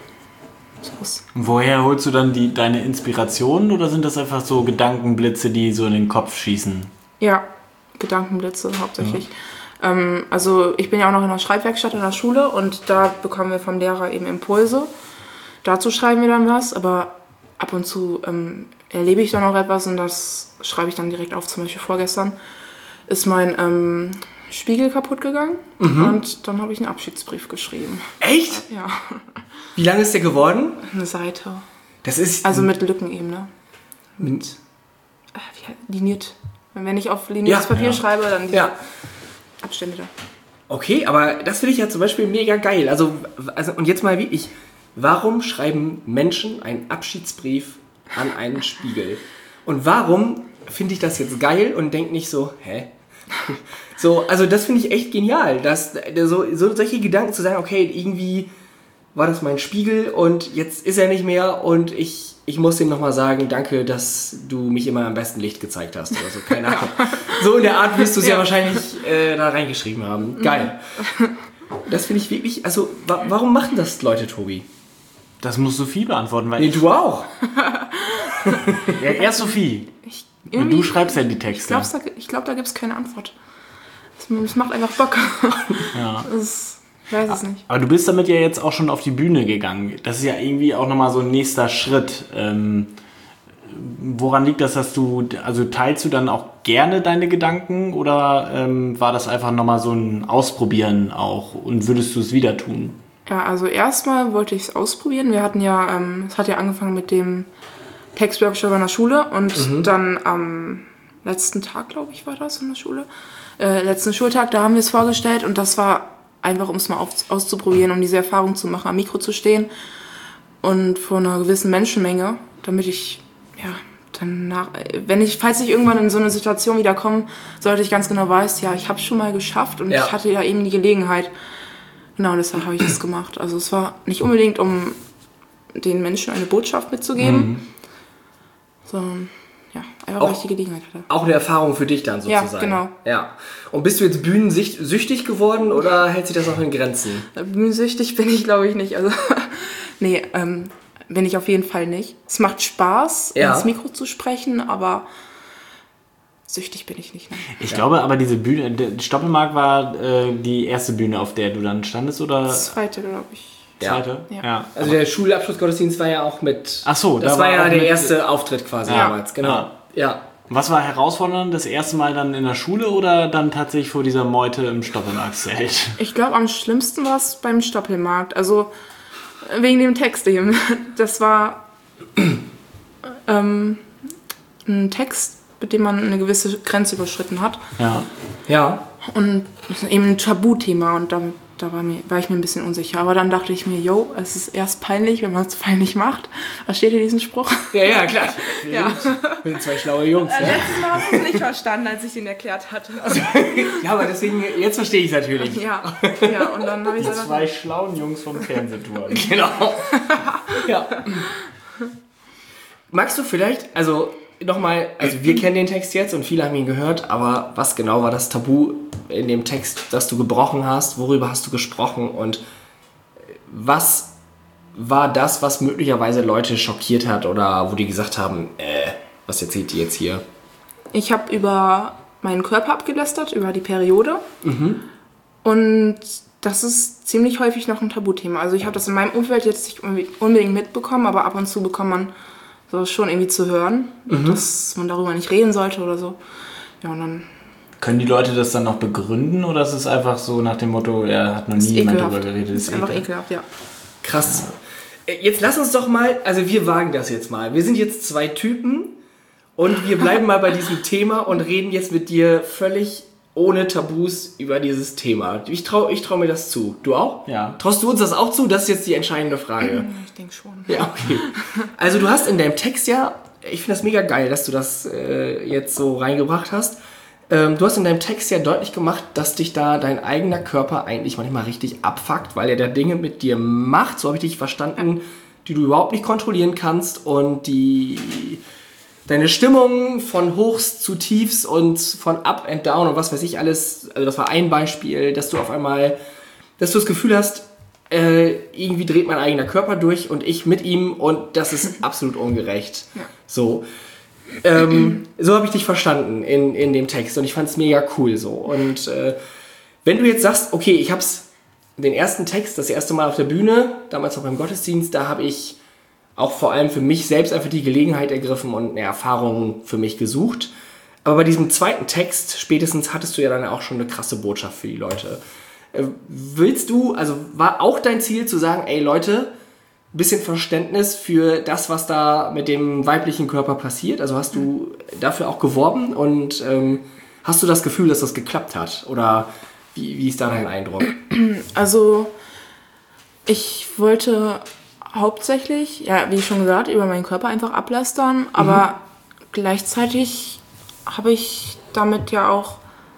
Woher holst du dann deine Inspirationen oder sind das einfach so Gedankenblitze, die so in den Kopf schießen? Ja, Gedankenblitze hauptsächlich. Ja. Also ich bin ja auch noch in der Schreibwerkstatt in der Schule und da bekommen wir vom Lehrer eben Impulse. Dazu schreiben wir dann was, aber ab und zu erlebe ich dann auch etwas und das schreibe ich dann direkt auf. Zum Beispiel vorgestern ist mein Spiegel kaputt gegangen und dann habe ich einen Abschiedsbrief geschrieben. Echt? Ja. Wie lang ist der geworden? Eine Seite. Das ist... Also mit Lücken eben, ne? Mit liniert. Wenn ich auf liniertes Papier schreibe, dann die Abstände da. Okay, aber das finde ich ja zum Beispiel mega geil. Also und jetzt mal wirklich, warum schreiben Menschen einen Abschiedsbrief an einen Spiegel? Und warum finde ich das jetzt geil und denke nicht so, hä? So, also das finde ich echt genial, dass solche Gedanken zu sagen, okay, irgendwie war das mein Spiegel und jetzt ist er nicht mehr und ich muss ihm nochmal sagen, danke, dass du mich immer am besten Licht gezeigt hast oder so, keine Ahnung. So in der Art wirst du es ja wahrscheinlich da reingeschrieben haben. Geil. Das finde ich wirklich, also warum machen das Leute, Tobi? Das muss Sophie beantworten, weil du auch. Ja, erst Sophie. Du schreibst ja die Texte. Ich glaube, da gibt es keine Antwort. Es macht einfach Bock. Ja. Ich weiß es nicht. Aber du bist damit ja jetzt auch schon auf die Bühne gegangen. Das ist ja irgendwie auch nochmal so ein nächster Schritt. Woran liegt das, teilst du dann auch gerne deine Gedanken oder war das einfach nochmal so ein Ausprobieren auch und würdest du es wieder tun? Ja, also erstmal wollte ich es ausprobieren. Wir hatten ja, es hat ja angefangen mit dem Textworkshop in der Schule und dann am letzten Tag, glaube ich, war das in der Schule. Letzten Schultag, da haben wir es vorgestellt und das war einfach, um es mal auszuprobieren, um diese Erfahrung zu machen, am Mikro zu stehen und vor einer gewissen Menschenmenge, damit ich, ja, danach, falls ich irgendwann in so eine Situation wieder komme, sollte ich ganz genau weiß, ja, ich habe es schon mal geschafft und ich hatte ja eben die Gelegenheit. Genau, deshalb habe ich das gemacht. Also es war nicht unbedingt, um den Menschen eine Botschaft mitzugeben, sondern ja, einfach weil ich die Gelegenheit hatte. Auch eine Erfahrung für dich dann sozusagen. Ja, genau. Ja. Und bist du jetzt bühnensüchtig geworden oder hält sich das noch in Grenzen? Bühnensüchtig bin ich, glaube ich, nicht. Also nee, bin ich auf jeden Fall nicht. Es macht Spaß, ins Mikro zu sprechen, aber süchtig bin ich nicht. Ne? Ich glaube aber, diese Bühne, der Stoppelmarkt war die erste Bühne, auf der du dann standest, oder? Zweite, glaube ich. Zweite? Ja. Also der Schulabschlussgottesdienst war ja auch mit... Ach so, das war ja der erste Auftritt quasi damals, genau. Ja. Was war herausfordernd? Das erste Mal dann in der Schule oder dann tatsächlich vor dieser Meute im Stoppelmarktzelt? Ich glaube, am schlimmsten war es beim Stoppelmarkt. Also wegen dem Text eben. Das war ein Text, mit dem man eine gewisse Grenze überschritten hat. Ja. Und das ist eben ein Tabuthema und da war ich mir ein bisschen unsicher. Aber dann dachte ich mir, es ist erst peinlich, wenn man es peinlich macht. Was steht hier diesen Spruch? Ja, klar. Ja. Wir sind zwei schlaue Jungs. Letztes Mal hast du es nicht verstanden, als ich ihn erklärt hatte. Ja, aber deswegen, jetzt verstehe ich es natürlich. Ja, und dann habe ich die zwei schlauen Jungs vom Fernsehturm. Genau. Ja. Magst du vielleicht, also nochmal, also wir kennen den Text jetzt und viele haben ihn gehört, aber was genau war das Tabu in dem Text, das du gebrochen hast? Worüber hast du gesprochen und was war das, was möglicherweise Leute schockiert hat oder wo die gesagt haben, was erzählt die jetzt hier? Ich habe über meinen Körper abgelästert, über die Periode und das ist ziemlich häufig noch ein Tabuthema. Also ich habe das in meinem Umfeld jetzt nicht unbedingt mitbekommen, aber ab und zu bekommt man so schon irgendwie zu hören, dass man darüber nicht reden sollte oder so. Ja, und dann... Können die Leute das dann noch begründen oder ist es einfach so nach dem Motto, er hat noch nie jemand darüber geredet? Das ist einfach ekelhaft, ja. Krass. Jetzt lass uns doch mal, also wir wagen das jetzt mal. Wir sind jetzt zwei Typen und wir bleiben mal bei diesem Thema und reden jetzt mit dir völlig ohne Tabus über dieses Thema. Ich trau mir das zu. Du auch? Ja. Traust du uns das auch zu? Das ist jetzt die entscheidende Frage. Ich denke schon. Ja, okay. Also du hast in deinem Text ich finde das mega geil, dass du das jetzt so reingebracht hast. Du hast in deinem Text ja deutlich gemacht, dass dich da dein eigener Körper eigentlich manchmal richtig abfuckt, weil er da Dinge mit dir macht, so habe ich dich verstanden, die du überhaupt nicht kontrollieren kannst und deine Stimmung von Hochs zu Tiefs und von Up and Down und was weiß ich alles, also das war ein Beispiel, dass du auf einmal, dass du das Gefühl hast, irgendwie dreht mein eigener Körper durch und ich mit ihm und das ist absolut ungerecht. Ja. So habe ich dich verstanden in dem Text und ich fand es mega cool so. Und wenn du jetzt sagst, okay, ich hab's den ersten Text, das erste Mal auf der Bühne, damals auch beim Gottesdienst, da habe ich auch vor allem für mich selbst einfach die Gelegenheit ergriffen und eine Erfahrung für mich gesucht. Aber bei diesem zweiten Text, spätestens hattest du ja dann auch schon eine krasse Botschaft für die Leute. War auch dein Ziel zu sagen, ey Leute, ein bisschen Verständnis für das, was da mit dem weiblichen Körper passiert? Also hast du dafür auch geworben und hast du das Gefühl, dass das geklappt hat? Oder wie ist da dein Eindruck? Also ich wollte hauptsächlich, ja, wie schon gesagt, über meinen Körper einfach ablästern, aber gleichzeitig habe ich damit ja auch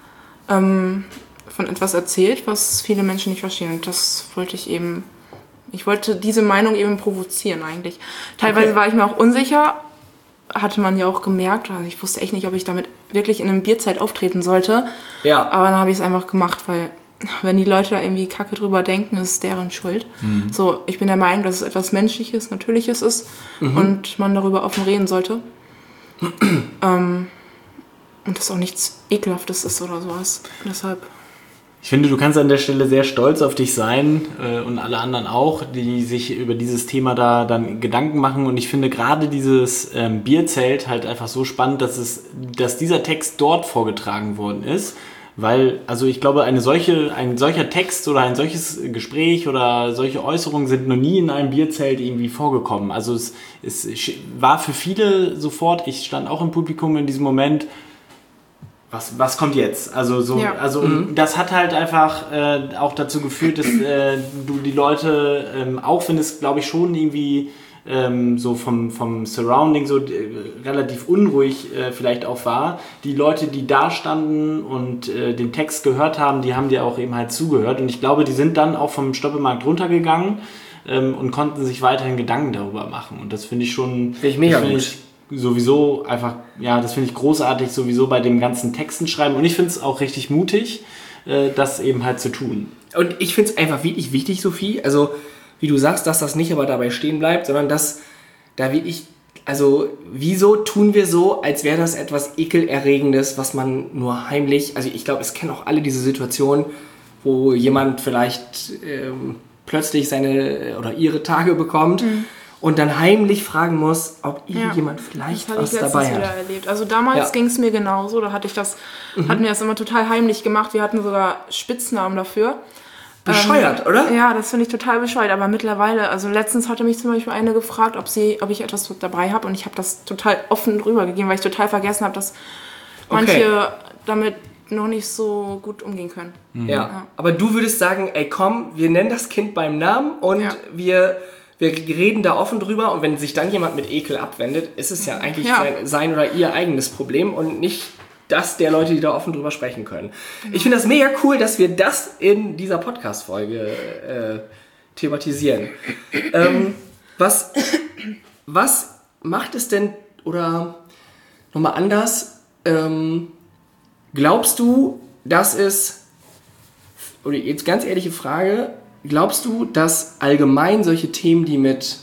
von etwas erzählt, was viele Menschen nicht verstehen. Und das wollte ich wollte diese Meinung eben provozieren eigentlich. Teilweise war ich mir auch unsicher, hatte man ja auch gemerkt, also ich wusste echt nicht, ob ich damit wirklich in einem Bierzelt auftreten sollte. Ja. Aber dann habe ich es einfach gemacht, weil wenn die Leute da irgendwie Kacke drüber denken, ist es deren Schuld. So, ich bin der Meinung, dass es etwas Menschliches, Natürliches ist und man darüber offen reden sollte. Und das auch nichts Ekelhaftes ist oder sowas. Deshalb. Ich finde, du kannst an der Stelle sehr stolz auf dich sein und alle anderen auch, die sich über dieses Thema da dann Gedanken machen. Und ich finde gerade dieses Bierzelt halt einfach so spannend, dass dieser Text dort vorgetragen worden ist. weil, also ich glaube, ein solcher Text oder ein solches Gespräch oder solche Äußerungen sind noch nie in einem Bierzelt irgendwie vorgekommen. Also es war für viele sofort, ich stand auch im Publikum in diesem Moment, was kommt jetzt? Also das hat halt einfach auch dazu geführt, dass du die Leute, auch wenn es, glaube ich, schon irgendwie so vom Surrounding so relativ unruhig vielleicht auch war, die Leute, die da standen und den Text gehört haben, die haben dir auch eben halt zugehört. Und ich glaube, die sind dann auch vom Stoppelmarkt runtergegangen und konnten sich weiterhin Gedanken darüber machen. Und das finde ich schon... Finde ich mega gut. Sowieso einfach, ja, das finde ich großartig, sowieso bei dem ganzen Texten schreiben. Und ich finde es auch richtig mutig, das eben halt zu tun. Und ich finde es einfach wirklich wichtig, Sophie, also wie du sagst, dass das nicht aber dabei stehen bleibt, sondern dass da wirklich, also wieso tun wir so, als wäre das etwas Ekelerregendes, was man nur heimlich, also ich glaube, es kennen auch alle diese Situation, wo jemand vielleicht plötzlich seine oder ihre Tage bekommt und dann heimlich fragen muss, ob jemand vielleicht was dabei hat. Erlebt. Also damals ging es mir genauso, da hatte ich das, hatten wir das immer total heimlich gemacht, wir hatten sogar Spitznamen dafür. Bescheuert, oder? Ja, das finde ich total bescheuert. Aber mittlerweile, also letztens hatte mich zum Beispiel eine gefragt, ob ich etwas dabei habe. Und ich habe das total offen drüber gegeben, weil ich total vergessen habe, dass manche damit noch nicht so gut umgehen können. Ja, aber du würdest sagen, ey komm, wir nennen das Kind beim Namen und wir reden da offen drüber. Und wenn sich dann jemand mit Ekel abwendet, ist es ja eigentlich sein oder ihr eigenes Problem und nicht das der Leute, die da offen drüber sprechen können. Ich finde das mega cool, dass wir das in dieser Podcast-Folge thematisieren. Was macht es denn, oder nochmal anders, glaubst du, dass es, oder jetzt ganz ehrliche Frage, glaubst du, dass allgemein solche Themen, die mit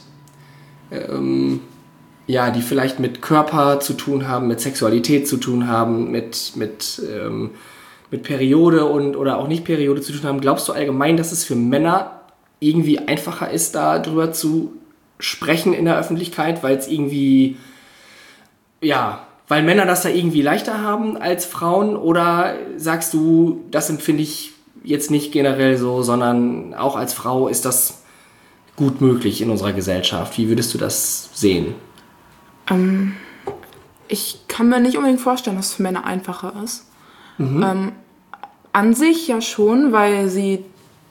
die vielleicht mit Körper zu tun haben, mit Sexualität zu tun haben, mit Periode oder auch nicht Periode zu tun haben, glaubst du allgemein, dass es für Männer irgendwie einfacher ist, darüber zu sprechen in der Öffentlichkeit, weil es irgendwie, weil Männer das da irgendwie leichter haben als Frauen, oder sagst du, das empfinde ich jetzt nicht generell so, sondern auch als Frau ist das gut möglich in unserer Gesellschaft? Wie würdest du das sehen? Ich kann mir nicht unbedingt vorstellen, dass es für Männer einfacher ist. An sich ja schon, weil sie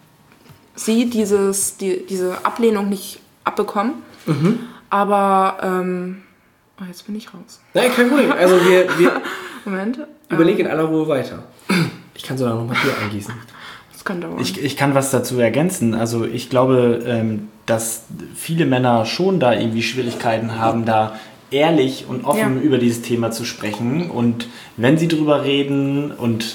diese Ablehnung nicht abbekommen. Aber jetzt bin ich raus. Nein, kein Problem. Also wir Moment. Überleg in aller Ruhe weiter. Ich kann sogar noch mal Bier eingießen. Das kann dauern. Ich kann was dazu ergänzen. Also ich glaube, dass viele Männer schon da irgendwie Schwierigkeiten haben, da ehrlich und offen über dieses Thema zu sprechen. Und wenn sie drüber reden und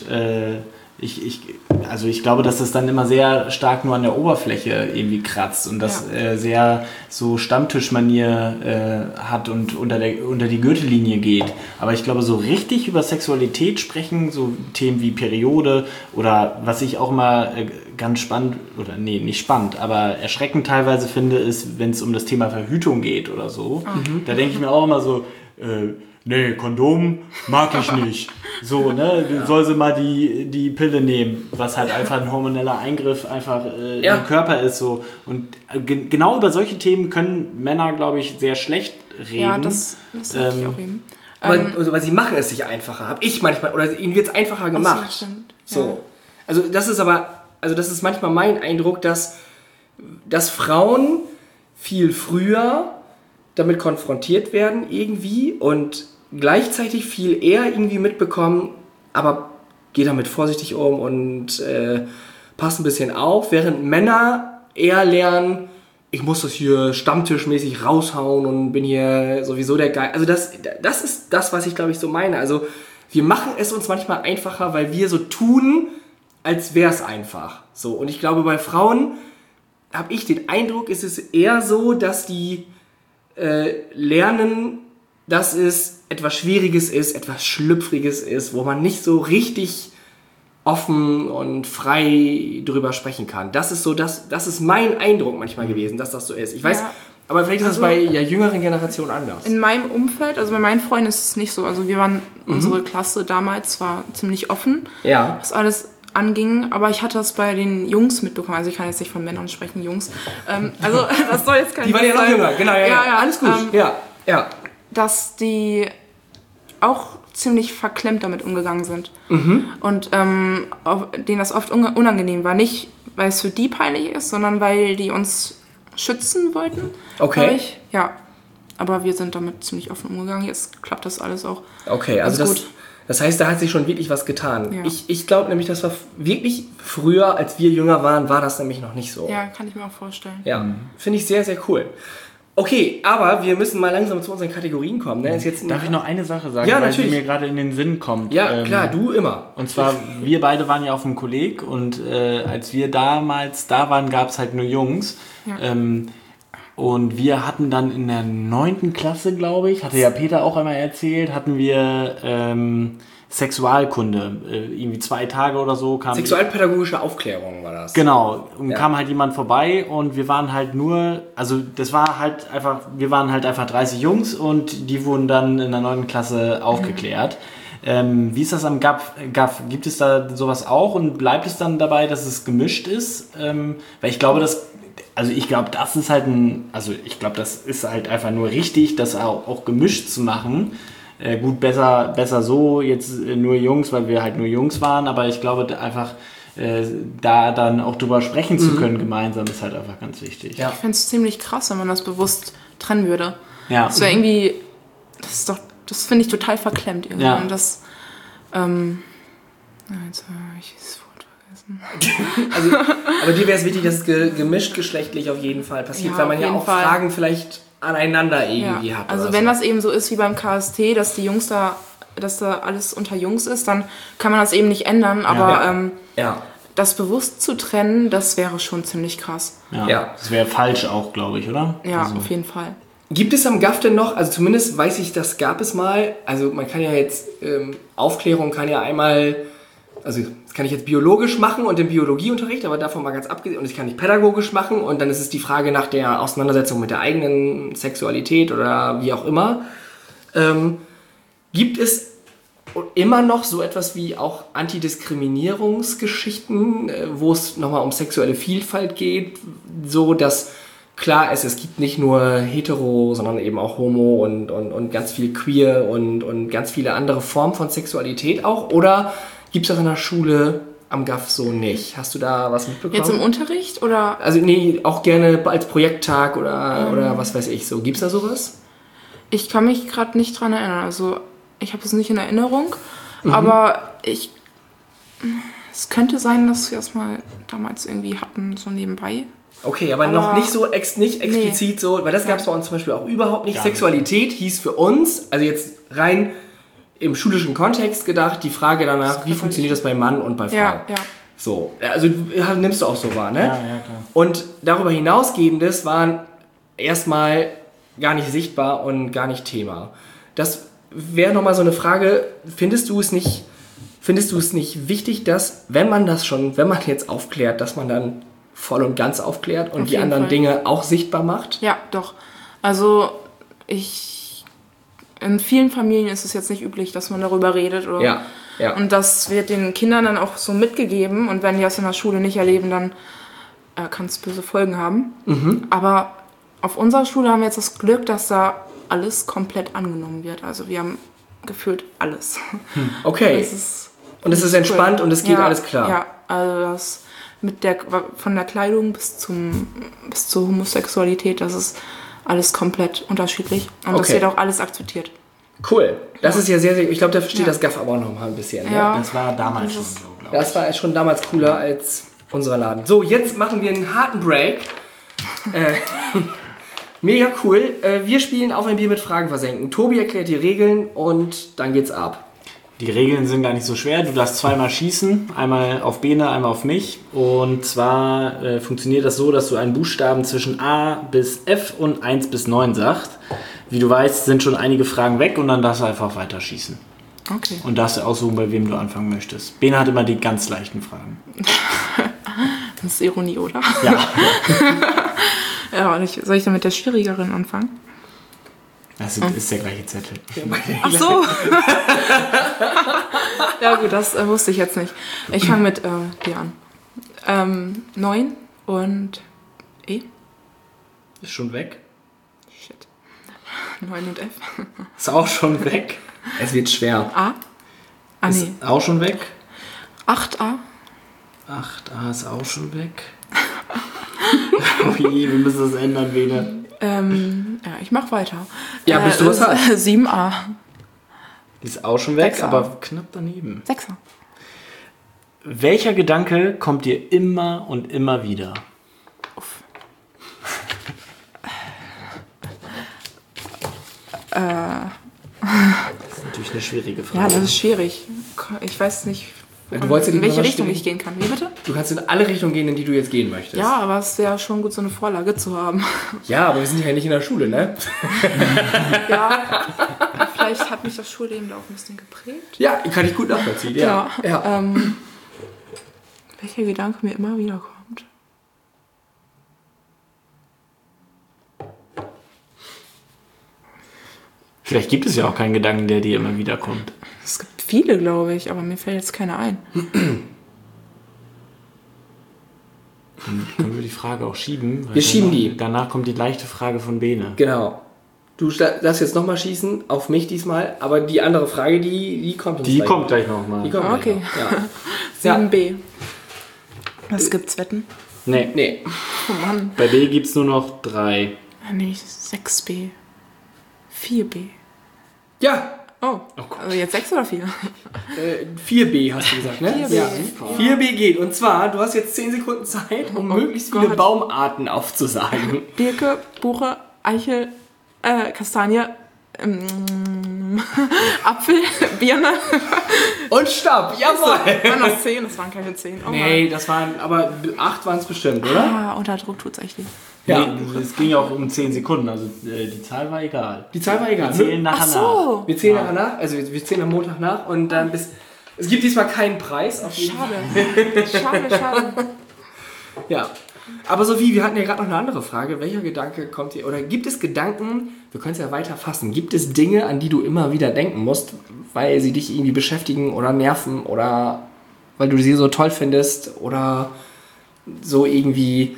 ich glaube, dass das dann immer sehr stark nur an der Oberfläche irgendwie kratzt und das sehr so Stammtischmanier hat und unter die Gürtellinie geht. Aber ich glaube, so richtig über Sexualität sprechen, so Themen wie Periode oder was ich auch mal ganz spannend, oder nee, nicht spannend, aber erschreckend teilweise finde, ist, wenn es um das Thema Verhütung geht oder so. Da denke ich mir auch immer so, nee, Kondom mag ich nicht. So, ne, soll sie mal die Pille nehmen, was halt einfach ein hormoneller Eingriff einfach im Körper ist. So. Und genau über solche Themen können Männer, glaube ich, sehr schlecht reden. Ja, das sag ich auch eben. Aber sie machen es sich einfacher, habe ich manchmal, oder ihnen wird es einfacher gemacht. Stimmt. So. Also das ist manchmal mein Eindruck, dass Frauen viel früher damit konfrontiert werden irgendwie und gleichzeitig viel eher irgendwie mitbekommen, aber geh damit vorsichtig um und pass ein bisschen auf, während Männer eher lernen, ich muss das hier stammtischmäßig raushauen und bin hier sowieso der Geil. Also das ist das, was ich glaube ich so meine. Also wir machen es uns manchmal einfacher, weil wir so tun, als wäre es einfach. So, und ich glaube, bei Frauen habe ich den Eindruck, ist es eher so, dass die lernen, dass es etwas Schwieriges ist, etwas Schlüpfriges ist, wo man nicht so richtig offen und frei drüber sprechen kann. Das ist so, das ist mein Eindruck manchmal gewesen, dass das so ist. Ich weiß, Aber vielleicht ist das bei jüngeren Generationen anders. In meinem Umfeld, also bei meinen Freunden ist es nicht so. Also unsere Klasse damals war ziemlich offen, was alles anging. Aber ich hatte das bei den Jungs mitbekommen. Also ich kann jetzt nicht von Männern sprechen, Jungs. Also das soll jetzt kein Die waren ja noch jünger, genau. Ja, alles gut. Dass die auch ziemlich verklemmt damit umgegangen sind. Und denen das oft unangenehm war. Nicht, weil es für die peinlich ist, sondern weil die uns schützen wollten. Okay. Ja, aber wir sind damit ziemlich offen umgegangen. Jetzt klappt das alles auch. Okay, also das heißt, da hat sich schon wirklich was getan. Ja. Ich glaube nämlich, das war wirklich früher, als wir jünger waren, war das nämlich noch nicht so. Ja, kann ich mir auch vorstellen. Ja, finde ich sehr, sehr cool. Okay, aber wir müssen mal langsam zu unseren Kategorien kommen. Ne? Darf ich noch eine Sache sagen, weil sie mir gerade in den Sinn kommt? Ja, klar, du immer. Und zwar, wir beide waren ja auf dem Kolleg und als wir damals da waren, gab es halt nur Jungs. Ja. Und wir hatten dann in der 9. Klasse, glaube ich, hatte ja Peter auch einmal erzählt, hatten wir Sexualkunde. Irgendwie 2 Tage oder so. Sexualpädagogische Aufklärung war das. Genau. Und kam halt jemand vorbei und wir waren halt nur, also das war halt einfach, wir waren halt einfach 30 Jungs und die wurden dann in der 9. Klasse aufgeklärt. Wie ist das am GAF? Gibt es da sowas auch und bleibt es dann dabei, dass es gemischt ist? Weil ich glaube, das ist halt das ist halt einfach nur richtig, das auch gemischt zu machen. Gut, besser so, jetzt nur Jungs, weil wir halt nur Jungs waren, aber ich glaube einfach, da dann auch drüber sprechen zu können gemeinsam, ist halt einfach ganz wichtig. Ja. Ich fände es ziemlich krass, wenn man das bewusst trennen würde. Ja. Das wäre irgendwie, das finde ich total verklemmt irgendwie. Ja. Und das, jetzt habe ich das Wort vergessen. Aber dir wäre es wichtig, dass es gemischt geschlechtlich auf jeden Fall passiert, weil man ja auch Fragen vielleicht aneinander irgendwie hat. Also wenn das eben so ist wie beim KST, dass die Jungs dass da alles unter Jungs ist, dann kann man das eben nicht ändern, aber das bewusst zu trennen, das wäre schon ziemlich krass. Ja. Das wäre falsch auch, glaube ich, oder? Ja, also. Auf jeden Fall. Gibt es am GAF denn noch, also zumindest weiß ich, das gab es mal, also man kann ja jetzt, Aufklärung kann ja einmal, also das kann ich jetzt biologisch machen und im Biologieunterricht, aber davon mal ganz abgesehen, und das kann ich pädagogisch machen und dann ist es die Frage nach der Auseinandersetzung mit der eigenen Sexualität oder wie auch immer. Gibt es immer noch so etwas wie auch Antidiskriminierungsgeschichten, wo es nochmal um sexuelle Vielfalt geht, so dass klar ist, es gibt nicht nur hetero, sondern eben auch homo und ganz viel queer und ganz viele andere Formen von Sexualität auch, oder gibt es das an der Schule am GAF so nicht? Hast du da was mitbekommen? Jetzt im Unterricht oder? Also nee, auch gerne als Projekttag oder was weiß ich so. Gibt es da sowas? Ich kann mich gerade nicht dran erinnern. Also ich habe es nicht in Erinnerung, aber es könnte sein, dass wir es mal damals irgendwie hatten, so nebenbei. Okay, aber noch nicht so nicht explizit so, weil das gab es bei uns zum Beispiel auch überhaupt nicht. Sexualität hieß für uns, also jetzt rein im schulischen Kontext gedacht, die Frage danach, wie funktioniert das bei Mann und bei Frau? Ja. So, also nimmst du auch so wahr, ne? Ja, klar. Und darüber hinausgehendes waren erstmal gar nicht sichtbar und gar nicht Thema. Das wäre nochmal so eine Frage, findest du es nicht wichtig, dass, wenn man jetzt aufklärt, dass man dann voll und ganz aufklärt und die anderen Dinge auch sichtbar macht? Ja, doch. Also in vielen Familien ist es jetzt nicht üblich, dass man darüber redet. Oder, ja. Und das wird den Kindern dann auch so mitgegeben und wenn die das in der Schule nicht erleben, dann kann es böse Folgen haben. Aber auf unserer Schule haben wir jetzt das Glück, dass da alles komplett angenommen wird. Also wir haben gefühlt alles. Okay. Und es ist entspannt und es geht alles klar. Ja, also das von der Kleidung bis zur Homosexualität, das ist alles komplett unterschiedlich. Und das wird auch alles akzeptiert. Cool. Das ist ja sehr, sehr, ich glaube, da versteht das GAF aber auch noch mal ein bisschen. Ja. Das war damals schon so, glaube ich. Das war schon damals cooler als unser Laden. So, jetzt machen wir einen harten Break. Mega cool. Wir spielen auf ein Bier mit Fragen versenken. Tobi erklärt die Regeln und dann geht's ab. Die Regeln sind gar nicht so schwer. Du darfst zweimal schießen. Einmal auf Bene, einmal auf mich. Und zwar funktioniert das so, dass du einen Buchstaben zwischen A bis F und 1 bis 9 sagst. Wie du weißt, sind schon einige Fragen weg und dann darfst du einfach weiter schießen. Okay. Und darfst du aussuchen, bei wem du anfangen möchtest. Bene hat immer die ganz leichten Fragen. Das ist Ironie, oder? Ja. Ja, und soll ich dann mit der schwierigeren anfangen? Das ist der gleiche Zettel. Ach so. Ja gut, das wusste ich jetzt nicht. Ich fange mit B an. 9 und E. Ist schon weg. Shit. 9 und F. Ist auch schon weg. Es wird schwer. A. Ah, Ist nee. auch schon weg. 8A. 8a ist auch schon weg. Oh je, wir müssen das ändern, Bene. Ja, ich mach weiter. Ja, bis du was hast. 7A. Die ist auch schon weg, 6er. aber knapp daneben. 6er. Welcher Gedanke kommt dir immer und immer wieder? Uff. Das ist natürlich eine schwierige Frage. Ja, das ist schwierig. Ich weiß nicht, Du wolltest ja in die welche Nummer Richtung stimmen. ich gehen kann. Wie bitte? Du kannst in alle Richtungen gehen, in die du jetzt gehen möchtest. Ja, aber es wäre schon gut, so eine Vorlage zu haben. Ja, aber wir sind ja nicht in der Schule, ne? Ja, vielleicht hat mich das Schulleben da auch ein bisschen geprägt. Ja, kann ich gut nachvollziehen. Ja. Welcher Gedanke mir immer wieder kommt. Vielleicht gibt es ja auch keinen Gedanken, der dir immer wieder kommt. Es gibt viele, glaube ich, aber mir fällt jetzt keiner ein. Dann können wir die Frage auch schieben. Wir schieben die. Danach kommt die leichte Frage von Bene. Genau. Du darfst jetzt nochmal schießen, auf mich diesmal, aber die andere Frage, die kommt uns Die gleich. kommt gleich nochmal. Die kommt Okay. gleich noch. Ja. 7b. Was gibt's, Wetten? Nee. Nee. Oh Mann. Bei B gibt es nur noch 3. Nee, 6b. 4b. Ja, Oh, also jetzt 6 oder 4? 4b hast du gesagt, ne? 4b. Ja. 4b geht. Und zwar, du hast jetzt 10 Sekunden Zeit, um möglichst viele Gott. Baumarten aufzusagen. Birke, Buche, Eichel, Kastanie, Apfel, Birne. Und stopp, jawohl! Waren das 10? Das waren keine 10. Oh Nee, das waren, aber 8 waren es bestimmt, oder? Ah, unter Druck tut's echt weh. Ja. Nee, es ging ja auch um 10 Sekunden, also die Zahl war egal. Die Zahl war egal. Wir zählen nachher Ach so. Wir zählen nachher nach, also wir zählen am Montag nach und dann bis. Es gibt diesmal keinen Preis. Auf jeden Fall. Schade. Ja. Aber Sophie, wir hatten ja gerade noch eine andere Frage. Welcher Gedanke kommt dir? Oder gibt es Gedanken, wir können es ja weiter fassen, gibt es Dinge, an die du immer wieder denken musst, weil sie dich irgendwie beschäftigen oder nerven oder weil du sie so toll findest oder so irgendwie.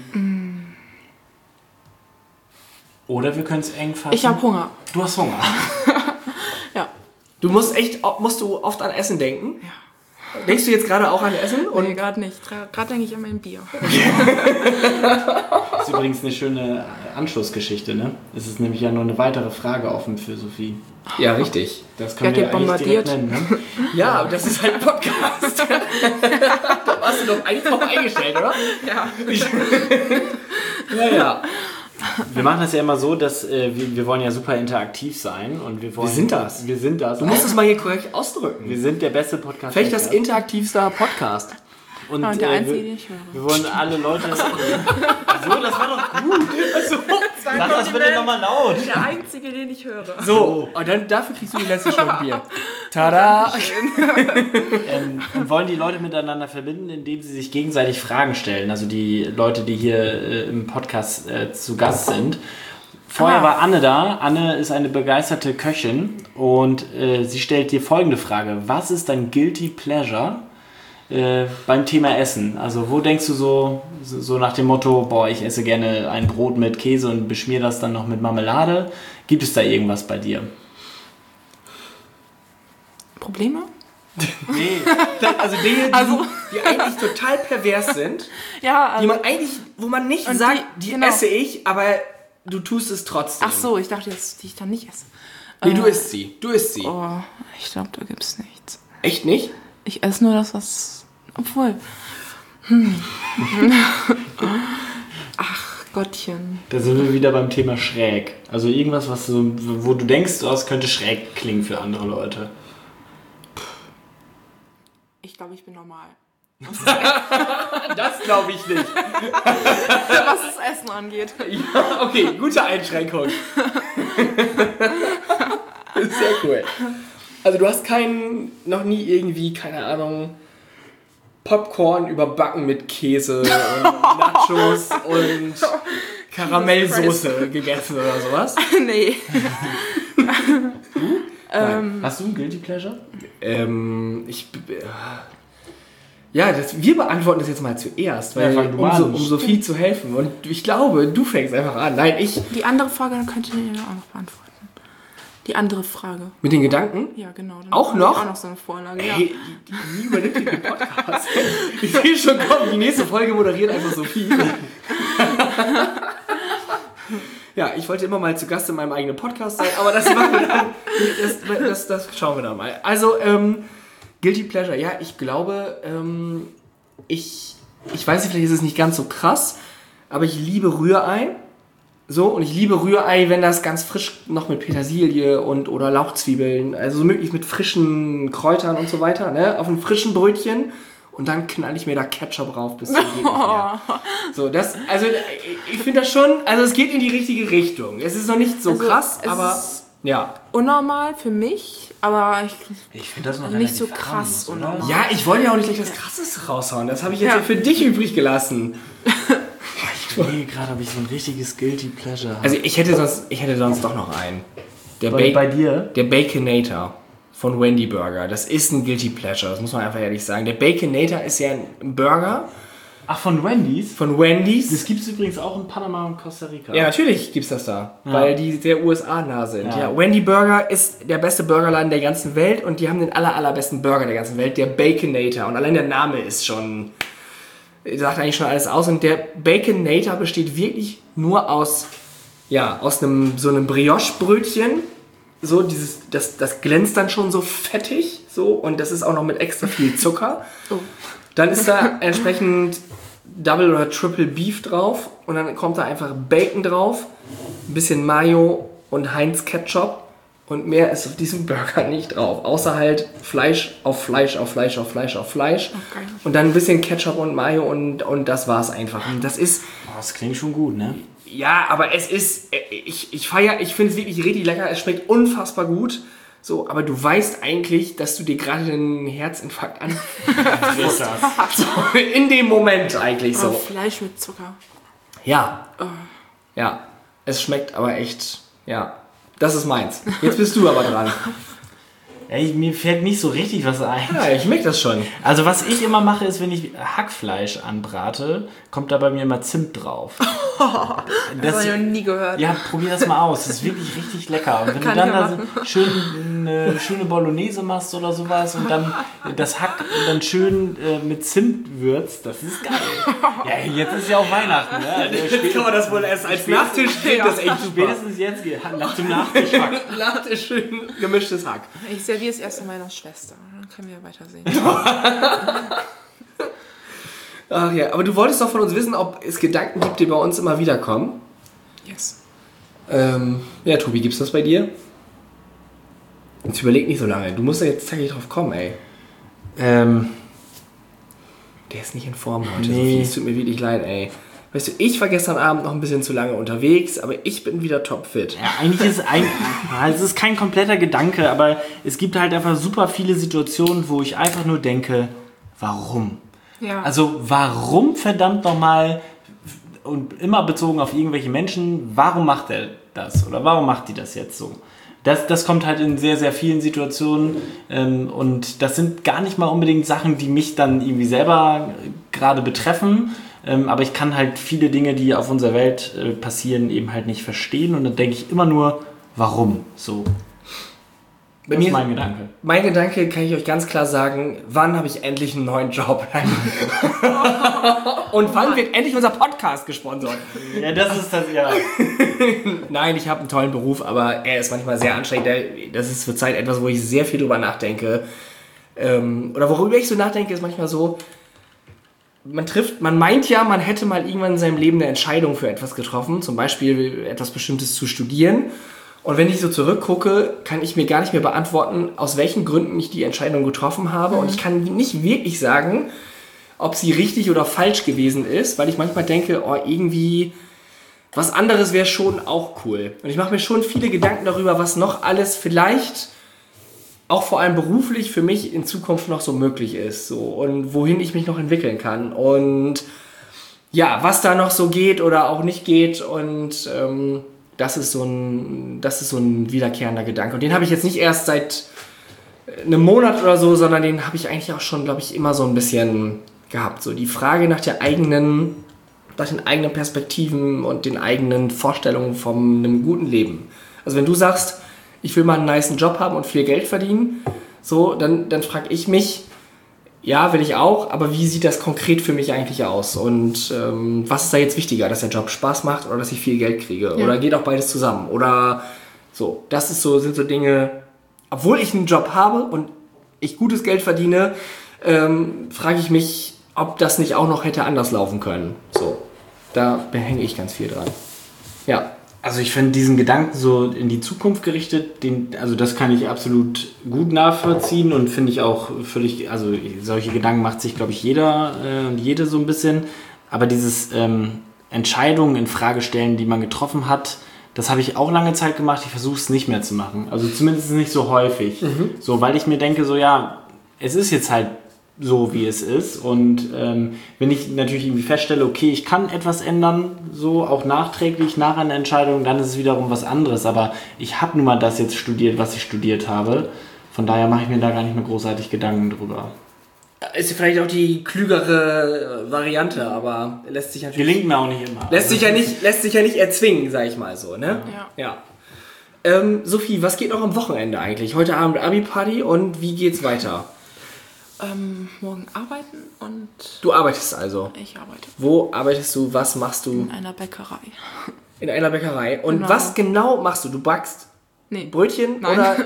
Oder wir können es eng fassen. Ich habe Hunger. Du hast Hunger. Ja. Du musst du oft an Essen denken? Ja. Denkst du jetzt gerade auch an Essen? Nee, gerade nicht. Gerade denke ich an mein Bier. Das ist übrigens eine schöne Anschlussgeschichte, ne? Es ist nämlich ja nur eine weitere Frage offen für Sophie. Ja, richtig. Das können Wer wir hat die eigentlich direkt bombardiert? nennen, ne? Ja, aber das ist halt ein Podcast. Da warst du doch eigentlich drauf eingestellt, oder? Ja. Ja. Wir machen das ja immer so, dass wir wollen ja super interaktiv sein und wir wollen... Wir sind das. Wir sind das. Du musst es mal hier korrekt ausdrücken. Wir sind der beste Podcast. Vielleicht das interaktivster Podcast. Und, Und der Einzige, den ich höre. wir wollen alle Leute... So, das war doch gut. Sag das bitte nochmal laut. Der Einzige, den ich höre. So, und dann dafür kriegst du die letzte Schluck Bier. Tada! Und wollen die Leute miteinander verbinden, indem sie sich gegenseitig Fragen stellen. Also die Leute, die hier im Podcast zu Gast sind. Vorher war Anne da. Anne ist eine begeisterte Köchin und sie stellt dir folgende Frage. Was ist dein Guilty Pleasure beim Thema Essen? Also wo denkst du so nach dem Motto, boah, ich esse gerne ein Brot mit Käse und beschmiere das dann noch mit Marmelade? Gibt es da irgendwas bei dir? Probleme? Nee. Also Dinge, die eigentlich total pervers sind, Ja, also, wo man nicht Und sagt, die- die genau. esse ich, aber du tust es trotzdem. Ach so, ich dachte jetzt, die ich dann nicht esse. Nee, du isst sie. Du isst sie. Oh, ich glaube, da gibt's nichts. Echt nicht? Ich esse nur das, was... Obwohl... Ach, Gottchen. Da sind wir wieder beim Thema schräg. Also irgendwas, wo du denkst, das könnte schräg klingen für andere Leute. Ich glaube, ich bin normal. Das glaube ich nicht. Was das Essen angeht. Ja, okay, gute Einschränkung. Sehr cool. Also du hast noch nie irgendwie, keine Ahnung, Popcorn überbacken mit Käse und Nachos und Karamellsoße gegessen oder sowas? Nee. Hast du ein Guilty Pleasure? Wir beantworten das jetzt mal zuerst, weil um Sophie zu helfen. Und ich glaube, du fängst einfach an. Nein, ich. Die andere Frage, dann könnt ihr ja auch noch beantworten. Die andere Frage. Mit den Gedanken? Ja, genau. Dann auch noch? Auch noch so eine Vorlage, Ey, die übernimmt den Podcast. Ich sehe schon kommen, die nächste Folge moderiert einfach Sophie. Ja, ich wollte immer mal zu Gast in meinem eigenen Podcast sein, aber das machen wir dann. Das schauen wir dann mal. Also, Guilty Pleasure, ja, ich glaube, ich weiß nicht, vielleicht ist es nicht ganz so krass, aber ich liebe Rührei. So, und ich liebe Rührei, wenn das ganz frisch noch mit Petersilie oder Lauchzwiebeln, also so möglichst mit frischen Kräutern und so weiter, ne, auf einem frischen Brötchen. Und dann knall ich mir da Ketchup rauf bis zum geht nicht mehr. So, ich finde das schon, also es geht in die richtige Richtung. Es ist noch nicht so krass, aber ja. Unnormal für mich, aber ich finde das noch nicht so krass unnormal. Ja, ich wollte ja auch nicht gleich das Krasseste raushauen. Das habe ich jetzt ja für dich übrig gelassen. Gerade habe ich so ein richtiges Guilty Pleasure. Also ich hätte sonst doch noch einen. Bei dir? Der Baconator von Wendy Burger. Das ist ein Guilty Pleasure, das muss man einfach ehrlich sagen. Der Baconator ist ja ein Burger. Ach, von Wendy's? Von Wendy's. Das gibt es übrigens auch in Panama und Costa Rica. Ja, natürlich gibt es das da, weil die sehr USA-nah sind. Ja. Wendy Burger ist der beste Burgerladen der ganzen Welt und die haben den allerbesten Burger der ganzen Welt, der Baconator. Und allein der Name ist schon, sagt eigentlich schon alles aus. Und der Baconator besteht wirklich nur aus einem Brioche-Brötchen. So, das glänzt dann schon so fettig, so, und das ist auch noch mit extra viel Zucker. Oh. Dann ist da entsprechend Double oder Triple Beef drauf und dann kommt da einfach Bacon drauf, ein bisschen Mayo und Heinz Ketchup und mehr ist auf diesem Burger nicht drauf, außer halt Fleisch auf Fleisch auf Fleisch auf Fleisch auf Fleisch okay. Und dann ein bisschen Ketchup und Mayo und das war's einfach. Und das ist... Das klingt schon gut, ne? Ja, aber es ist, ich finde es wirklich richtig lecker, es schmeckt unfassbar gut, so, aber du weißt eigentlich, dass du dir gerade einen Herzinfarkt anfrisst. So, in dem Moment eigentlich so. Fleisch mit Zucker. Ja. Oh. Ja, es schmeckt aber echt, ja, das ist meins. Jetzt bist du aber dran. Ey, mir fällt nicht so richtig was ein. Ja, ich merke das schon. Also was ich immer mache, ist, wenn ich Hackfleisch anbrate, kommt da bei mir immer Zimt drauf. Das habe ich noch nie gehört. Ja, probier das mal aus. Das ist wirklich richtig lecker. Und wenn du dann da eine schöne Bolognese machst oder sowas und dann das Hack dann schön mit Zimt würzt, das ist geil. Ja, jetzt ist ja auch Weihnachten. Ne? Jetzt kann man das wohl erst als Nachtisch kriegen. Das echt super. Spätestens jetzt nach dem Nachtischhack. Nachtisch schön gemischtes Hack. Ich serviere es erst meiner Schwester. Dann können wir ja weitersehen. Ach ja, aber du wolltest doch von uns wissen, ob es Gedanken gibt, die bei uns immer wieder kommen. Yes. Ja, Tobi, gibt's das bei dir? Jetzt überleg nicht so lange. Du musst ja jetzt zackig drauf kommen, ey. Der ist nicht in Form heute. Nee. Sophie, es tut mir wirklich leid, ey. Weißt du, ich war gestern Abend noch ein bisschen zu lange unterwegs, aber ich bin wieder topfit. Ja, eigentlich ist es ist kein kompletter Gedanke, aber es gibt halt einfach super viele Situationen, wo ich einfach nur denke, warum? Ja. Also warum verdammt nochmal, und immer bezogen auf irgendwelche Menschen, warum macht er das oder warum macht die das jetzt so? Das kommt halt in sehr, sehr vielen Situationen und das sind gar nicht mal unbedingt Sachen, die mich dann irgendwie selber gerade betreffen, aber ich kann halt viele Dinge, die auf unserer Welt passieren, eben halt nicht verstehen und dann denke ich immer nur, warum so? Das ist mein Gedanke. Mein Gedanke kann ich euch ganz klar sagen, wann habe ich endlich einen neuen Job? Und wann wird endlich unser Podcast gesponsert? Ja, das ist das, ja. Nein, ich habe einen tollen Beruf, aber er ist manchmal sehr anstrengend. Das ist zurzeit etwas, wo ich sehr viel drüber nachdenke. Oder worüber ich so nachdenke, ist manchmal so, man meint ja, man hätte mal irgendwann in seinem Leben eine Entscheidung für etwas getroffen, zum Beispiel etwas Bestimmtes zu studieren. Und wenn ich so zurückgucke, kann ich mir gar nicht mehr beantworten, aus welchen Gründen ich die Entscheidung getroffen habe. Und ich kann nicht wirklich sagen, ob sie richtig oder falsch gewesen ist, weil ich manchmal denke, oh, irgendwie was anderes wäre schon auch cool. Und ich mache mir schon viele Gedanken darüber, was noch alles vielleicht auch vor allem beruflich für mich in Zukunft noch so möglich ist. So, und wohin ich mich noch entwickeln kann. Und ja, was da noch so geht oder auch nicht geht und das ist so ein wiederkehrender Gedanke. Und den habe ich jetzt nicht erst seit einem Monat oder so, sondern den habe ich eigentlich auch schon, glaube ich, immer so ein bisschen gehabt. So die Frage nach den eigenen Perspektiven und den eigenen Vorstellungen von einem guten Leben. Also wenn du sagst, ich will mal einen nicen Job haben und viel Geld verdienen, so, dann frage ich mich, ja, will ich auch, aber wie sieht das konkret für mich eigentlich aus? Und was ist da jetzt wichtiger, dass der Job Spaß macht oder dass ich viel Geld kriege? Ja. Oder geht auch beides zusammen? Oder so, sind so Dinge, obwohl ich einen Job habe und ich gutes Geld verdiene, frage ich mich, ob das nicht auch noch hätte anders laufen können. So, da hänge ich ganz viel dran. Ja. Also ich finde diesen Gedanken so in die Zukunft gerichtet, also das kann ich absolut gut nachvollziehen und finde ich auch völlig, also solche Gedanken macht sich, glaube ich, jeder und jede so ein bisschen. Aber dieses Entscheidungen in Frage stellen, die man getroffen hat, das habe ich auch lange Zeit gemacht. Ich versuche es nicht mehr zu machen. Also zumindest nicht so häufig. So, weil ich mir denke, so ja, es ist jetzt halt so, wie es ist. Und wenn ich natürlich irgendwie feststelle, okay, ich kann etwas ändern, so auch nachträglich nach einer Entscheidung, dann ist es wiederum was anderes. Aber ich habe nun mal das jetzt studiert, was ich studiert habe. Von daher mache ich mir da gar nicht mehr großartig Gedanken drüber. Ist vielleicht auch die klügere Variante, aber lässt sich natürlich... Gelingt mir auch nicht immer. Lässt sich ja nicht erzwingen, sag ich mal so, ne? Ja. Sophie, was geht noch am Wochenende eigentlich? Heute Abend Abi-Party und wie geht's weiter? Morgen arbeiten und... Du arbeitest also? Ich arbeite. Wo arbeitest du? Was machst du? In einer Bäckerei. In einer Bäckerei. Und was genau machst du? Du backst Brötchen? Nein. Oder?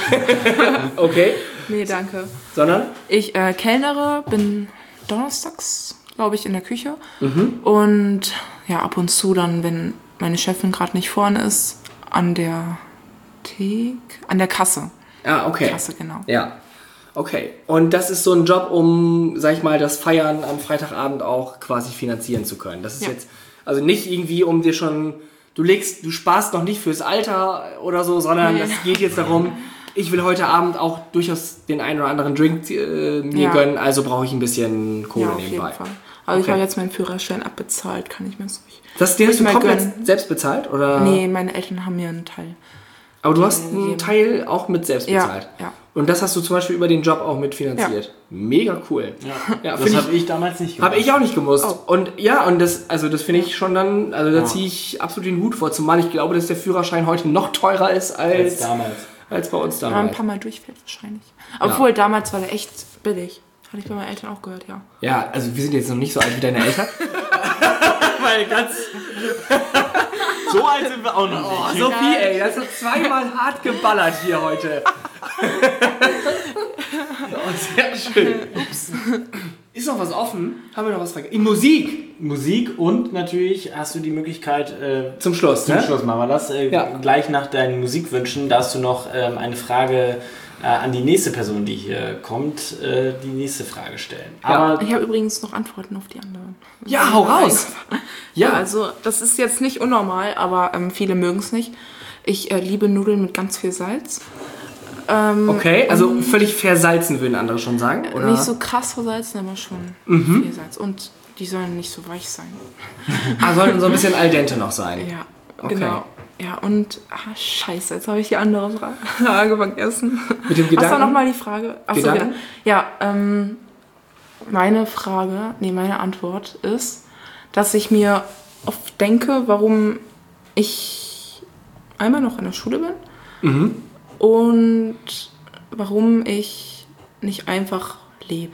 Okay. Nee, danke. Sondern? Ich kellnere, bin donnerstags, glaube ich, in der Küche. Und ja, ab und zu dann, wenn meine Chefin gerade nicht vorne ist, an der Kasse. Ah, okay. Kasse, genau. Ja. Okay, und das ist so ein Job, um, sag ich mal, das Feiern am Freitagabend auch quasi finanzieren zu können. Das ist jetzt, also nicht irgendwie, um dir schon, du sparst noch nicht fürs Alter oder so, sondern das geht jetzt darum, ich will heute Abend auch durchaus den einen oder anderen Drink mir gönnen, also brauche ich ein bisschen Kohle nebenbei. Auf jeden Fall. Aber ich habe jetzt meinen Führerschein abbezahlt, kann ich mir so nicht. Den hast du komplett selbst bezahlt, oder? Nee, meine Eltern haben mir einen Teil. Aber du hast einen Teil auch mit selbst bezahlt. Ja. Und das hast du zum Beispiel über den Job auch mitfinanziert. Ja. Mega cool. Ja, das habe ich damals nicht gemacht. Habe ich auch nicht gemusst. Oh. Und das finde ich schon dann, also da ziehe ich absolut den Hut vor, zumal ich glaube, dass der Führerschein heute noch teurer ist als damals. Als bei uns damals. Ja, ein paar Mal durchfällt wahrscheinlich. Obwohl, damals war der echt billig. Hatte ich bei meinen Eltern auch gehört, ja. Ja, also wir sind jetzt noch nicht so alt wie deine Eltern. Weil ganz... So alt sind wir auch noch nicht. Oh, Sophie, ey, das hat zweimal hart geballert hier heute. Oh, sehr schön. Ups. Ist noch was offen? Haben wir noch was vergessen? In Musik und natürlich hast du die Möglichkeit... zum Schluss machen wir das. Gleich nach deinen Musikwünschen darfst du noch eine Frage an die nächste Person, die hier kommt, die nächste Frage stellen. Aber ich habe übrigens noch Antworten auf die anderen. Ja, hau raus! Ja, also das ist jetzt nicht unnormal, aber viele mögen es nicht. Ich liebe Nudeln mit ganz viel Salz. Okay, also völlig versalzen würden andere schon sagen, oder? Nicht so krass versalzen, aber schon viel Salz. Und die sollen nicht so weich sein. Sollen so ein bisschen al dente noch sein. Ja, okay. Genau. Ja, und scheiße, jetzt habe ich die andere Frage vergessen. Mit dem Gedanken? Was war nochmal die Frage? Achso, Gedanken? Ja, meine Antwort ist, dass ich mir oft denke, warum ich einmal noch in der Schule bin und warum ich nicht einfach lebe.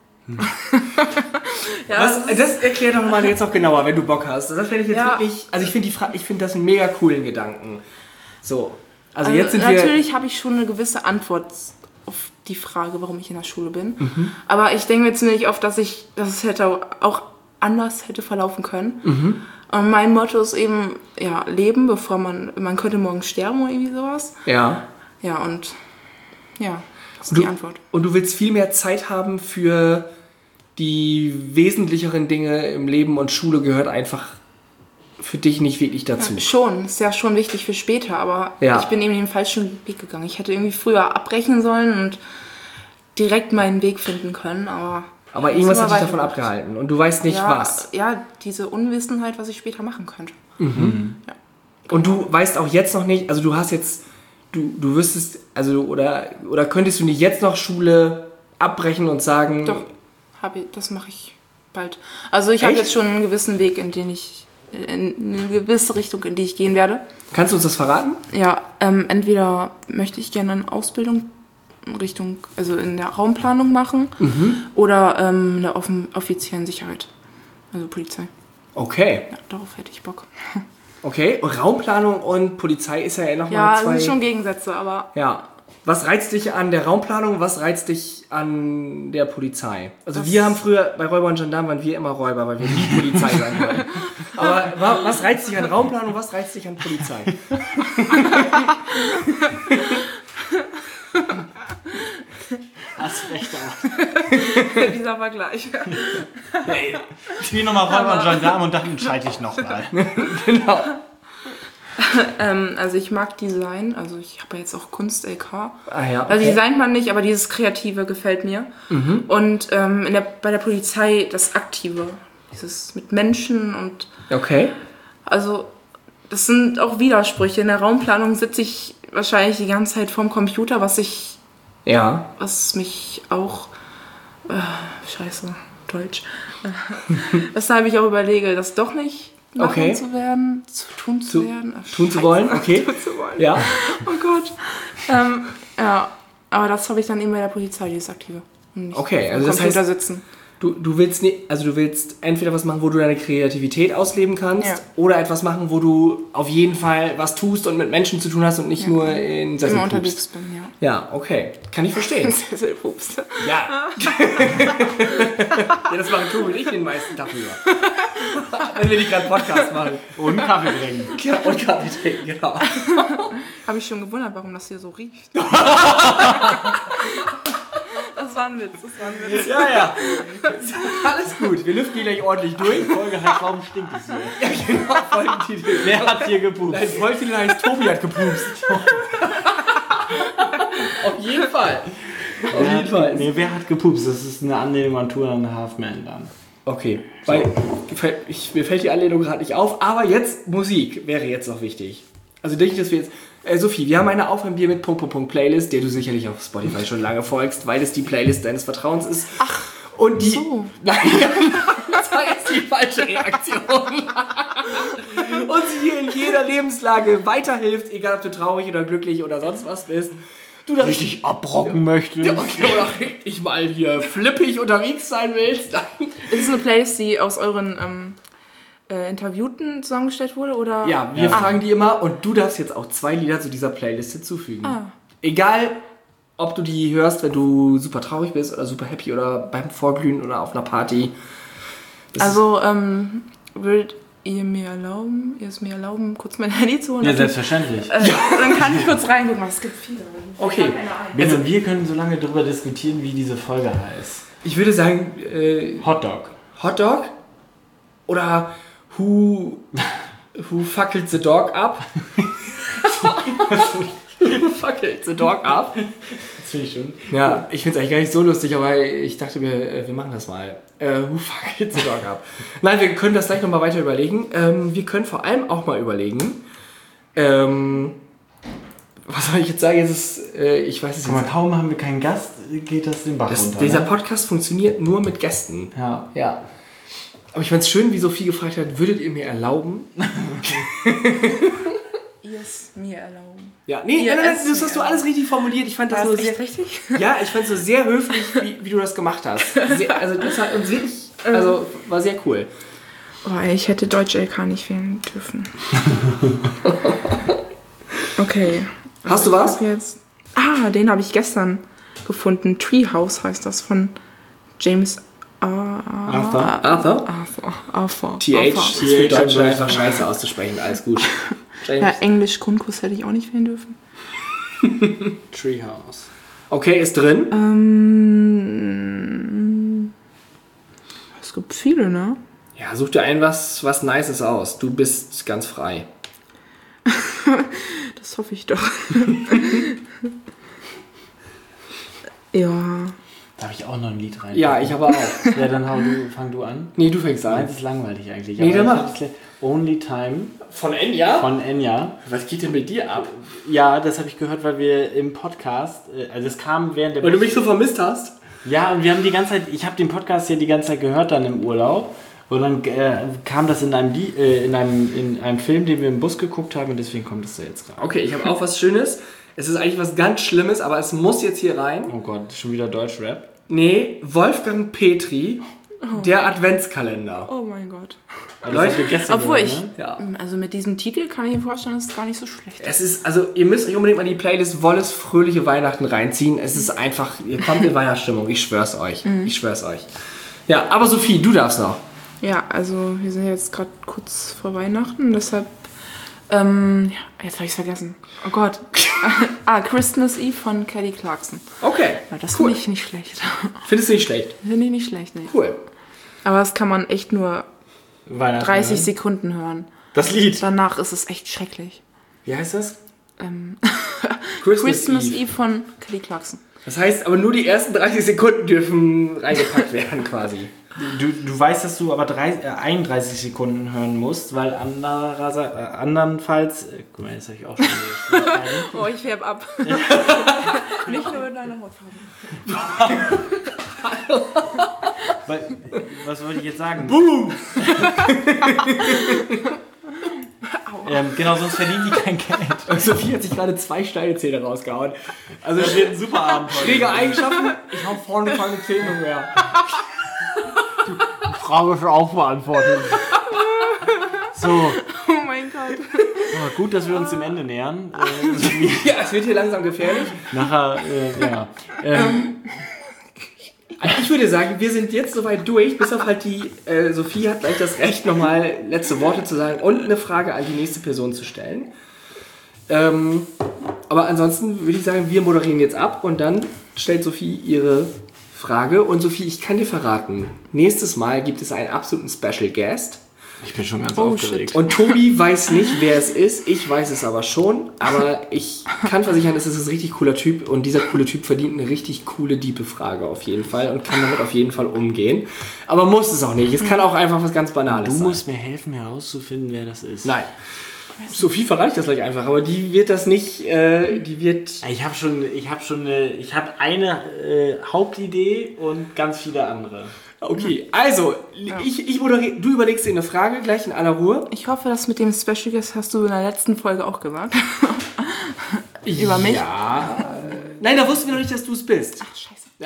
Das erklär doch mal jetzt noch genauer, wenn du Bock hast. Das finde ich jetzt wirklich, also ich finde das einen mega coolen Gedanken. So, also jetzt sind wir... Natürlich habe ich schon eine gewisse Antwort auf die Frage, warum ich in der Schule bin. Aber ich denke mir ziemlich oft, dass es hätte auch anders hätte verlaufen können. Und mein Motto ist eben, leben, bevor man könnte morgen sterben oder irgendwie sowas. Ja. Ja, und das ist die Antwort. Und du willst viel mehr Zeit haben für die wesentlicheren Dinge im Leben und Schule gehört einfach für dich nicht wirklich dazu. Ja, schon, ist ja schon wichtig für später, aber ich bin eben den falschen Weg gegangen. Ich hätte irgendwie früher abbrechen sollen und direkt meinen Weg finden können, aber Aber irgendwas hat dich davon abgehalten und du weißt nicht, was. Ja, diese Unwissenheit, was ich später machen könnte. Mhm. Ja. Und du weißt auch jetzt noch nicht, also du hast jetzt, du wüsstest, also oder könntest du nicht jetzt noch Schule abbrechen und sagen... Doch, das mache ich bald. Also ich habe jetzt schon einen gewissen Weg, in eine gewisse Richtung, in die ich gehen werde. Kannst du uns das verraten? Ja, entweder möchte ich gerne eine Ausbildung also in der Raumplanung machen oder in der offiziellen Sicherheit, also Polizei. Okay. Ja, darauf hätte ich Bock. Okay, und Raumplanung und Polizei ist ja nochmal Ja, das sind schon Gegensätze, aber... Ja. Was reizt dich an der Raumplanung, was reizt dich an der Polizei? Also wir haben früher, bei Räuber und Gendarmen waren wir immer Räuber, weil wir nie Polizei sein wollten. Aber was reizt dich an Raumplanung, was reizt dich an Polizei? Hast recht auch. Dieser Vergleich. Hey, ich spiele nochmal Räuber und Gendarmen und dann entscheide ich nochmal. Genau. Also ich mag Design, also ich habe ja jetzt auch Kunst-LK. Ah ja, okay. Also designt man nicht, aber dieses Kreative gefällt mir. Und bei der Polizei das Aktive, dieses mit Menschen und... Okay. Also das sind auch Widersprüche. In der Raumplanung sitze ich wahrscheinlich die ganze Zeit vorm Computer, was mich auch... scheiße, Deutsch. Weshalb ich auch überlege, das doch nicht... machen zu werden, tun zu wollen, okay. Tun zu wollen. Ja. Oh Gott. Ja, aber das habe ich dann eben bei der Polizei, dieses Aktive. Und nicht okay, also das Computer heißt, sitzen. Du willst entweder was machen, wo du deine Kreativität ausleben kannst, oder etwas machen, wo du auf jeden Fall was tust und mit Menschen zu tun hast und nicht nur in Sessel immer unterwegs bin, ja. Ja, okay. Kann ich verstehen. Sesselpups. Ja. Ja, das machen Tobi und ich den meisten Tag über. Wenn wir nicht gerade Podcast machen. Und Kaffee trinken. Ja, und Kaffee trinken, genau. Habe ich schon gewundert, warum das hier so riecht. Das war ein Witz. Ja. Alles gut, wir lüften die gleich ordentlich durch. Die Folge heißt, warum stinkt es hier? Ja, genau, Folgentitel. Wer hat hier gepupst? Nein, Folgentitel heißt, Tobi hat gepupst. Auf jeden Fall. Nee, wer hat gepupst? Das ist eine Anlehnung an Two and a Half Men dann. Okay, weil mir fällt die Anlehnung gerade nicht auf, aber jetzt Musik wäre jetzt noch wichtig. Also denke ich, dass wir jetzt... Sophie, wir haben eine Aufwärmbier mit Playlist, der du sicherlich auf Spotify schon lange folgst, weil es die Playlist deines Vertrauens ist. Ach, und die... so. Nein, das war jetzt die falsche Reaktion. Und sie dir in jeder Lebenslage weiterhilft, egal ob du traurig oder glücklich oder sonst was bist. Du da richtig abbrocken möchtest. Ja, okay, oder richtig mal hier flippig unterwegs sein willst. Ist es eine Playlist, die aus euren Interviewten zusammengestellt wurde? Oder? Ja, wir fragen die immer und du darfst jetzt auch 2 Lieder zu dieser Playlist hinzufügen. Egal, ob du die hörst, wenn du super traurig bist oder super happy oder beim Vorglühen oder auf einer Party. Also, würdet ihr es mir erlauben, kurz mein Handy zu holen? Ja, selbstverständlich. Dann kann ich kurz reingucken, es gibt viele. Okay. Also wir können so lange darüber diskutieren, wie diese Folge heißt. Ich würde sagen, Hotdog. Hotdog? Oder Who fackelt the dog up? Who fackelt the dog up? Das finde ich schon. Ja, ich finde es eigentlich gar nicht so lustig, aber ich dachte mir, wir machen das mal. Who fackelt the dog up? Nein, wir können das gleich nochmal weiter überlegen. Wir können vor allem auch mal überlegen, was soll ich jetzt sagen? Jetzt ist, ich weiß es nicht. Kaum haben wir keinen Gast, geht das den Bach runter. Dieser Podcast funktioniert nur mit Gästen. Ja. Aber ich fand es schön, wie Sophie gefragt hat, würdet ihr mir erlauben? Ihr es mir erlauben. Ja, nein, das hast du alles richtig formuliert. Ich fand das nur sehr richtig. Ja, ich fand es so sehr höflich, wie du das gemacht hast. War sehr cool. Oh, ich hätte Deutsch LK nicht wählen dürfen. Okay. Hast du was? Den habe ich gestern gefunden. Treehouse heißt das von James Arthur. TH für Deutsch einfach scheiße auszusprechen. Alles gut. Ja, Englisch Grundkurs hätte ich auch nicht wählen dürfen. Treehouse. Okay, ist drin. Es gibt viele, ne? Ja, such dir was Nices aus. Du bist ganz frei. Das hoffe ich doch. Ja. Da habe ich auch noch ein Lied rein. Ja, ich aber auch. Ja, dann fang du an. Nee, du fängst an. Meins ist langweilig eigentlich. Nee, dann mach. Only Time. Von Enya? Von Enya. Was geht denn mit dir ab? Ja, das habe ich gehört, weil wir im Podcast, also es kam während der... Weil du mich so vermisst hast? Ja, und wir haben die ganze Zeit, ich habe den Podcast ja die ganze Zeit gehört dann im Urlaub. Und dann kam das in einem Film, den wir im Bus geguckt haben und deswegen kommt es da jetzt rein. Okay, ich habe auch was Schönes. Es ist eigentlich was ganz Schlimmes, aber es muss jetzt hier rein. Oh Gott, schon wieder Deutschrap? Nee, Wolfgang Petri, der Adventskalender. Oh mein Gott. Leute, Obwohl gehört, ja. Also mit diesem Titel kann ich mir vorstellen, dass es gar nicht so schlecht ist. Es ist, also ihr müsst euch unbedingt mal die Playlist Wolles Fröhliche Weihnachten reinziehen. Es ist einfach, ihr kommt in Weihnachtsstimmung, ich schwör's euch. Ich schwör's euch. Ja, aber Sophie, du darfst noch. Ja, also wir sind jetzt gerade kurz vor Weihnachten, deshalb, jetzt habe ich es vergessen. Oh Gott. Christmas Eve von Kelly Clarkson. Okay, Ja, das cool. finde ich nicht schlecht. Findest du nicht schlecht? Finde ich nicht schlecht, nee. Cool. Aber das kann man echt nur 30 Sekunden hören. Das Lied. Danach ist es echt schrecklich. Wie heißt das? Christmas Eve von Kelly Clarkson. Das heißt, aber nur die ersten 30 Sekunden dürfen reingepackt werden quasi. Du weißt, dass du aber 31 Sekunden hören musst, weil andernfalls... guck mal, jetzt habe ich auch schon... Oh, ich färbe ab. Nicht nur in deiner Hautfarbe. Was wollte ich jetzt sagen? Boom! Genau, sonst verdienen die kein Geld. Und Sophie hat sich gerade 2 Steilzähne rausgehauen. Also Das wird ein super Abenteuer. schräge Eigenschaften, ich hau vorne keine Zähne mehr. Die Frage ist auch beantwortet. So. Oh mein Gott. Oh, gut, dass wir uns dem Ende nähern. Ja, es wird hier langsam gefährlich. Nachher, ja. Ich würde sagen, wir sind jetzt soweit durch, bis auf halt die Sophie hat gleich das Recht, nochmal letzte Worte zu sagen und eine Frage an die nächste Person zu stellen. Aber ansonsten würde ich sagen, wir moderieren jetzt ab und dann stellt Sophie ihre Frage. Und Sophie, ich kann dir verraten, nächstes Mal gibt es einen absoluten Special Guest. Ich bin schon ganz aufgeregt. Und Tobi weiß nicht, wer es ist. Ich weiß es aber schon. Aber ich kann versichern, es ist ein richtig cooler Typ. Und dieser coole Typ verdient eine richtig coole, diepe Frage auf jeden Fall. Und kann damit auf jeden Fall umgehen. Aber muss es auch nicht. Es kann auch einfach was ganz Banales sein. Du musst mir helfen, herauszufinden, wer das ist. Nein. Sophie verrate ich das gleich einfach. Aber die wird das nicht... die wird... Ich habe eine Hauptidee und ganz viele andere. Okay, also, ich moderiere, du überlegst dir eine Frage gleich in aller Ruhe. Ich hoffe, das mit dem Special Guest hast du in der letzten Folge auch gesagt. Über mich? Ja. Nein, da wussten wir noch nicht, dass du es bist. Ach, scheiße. Ja.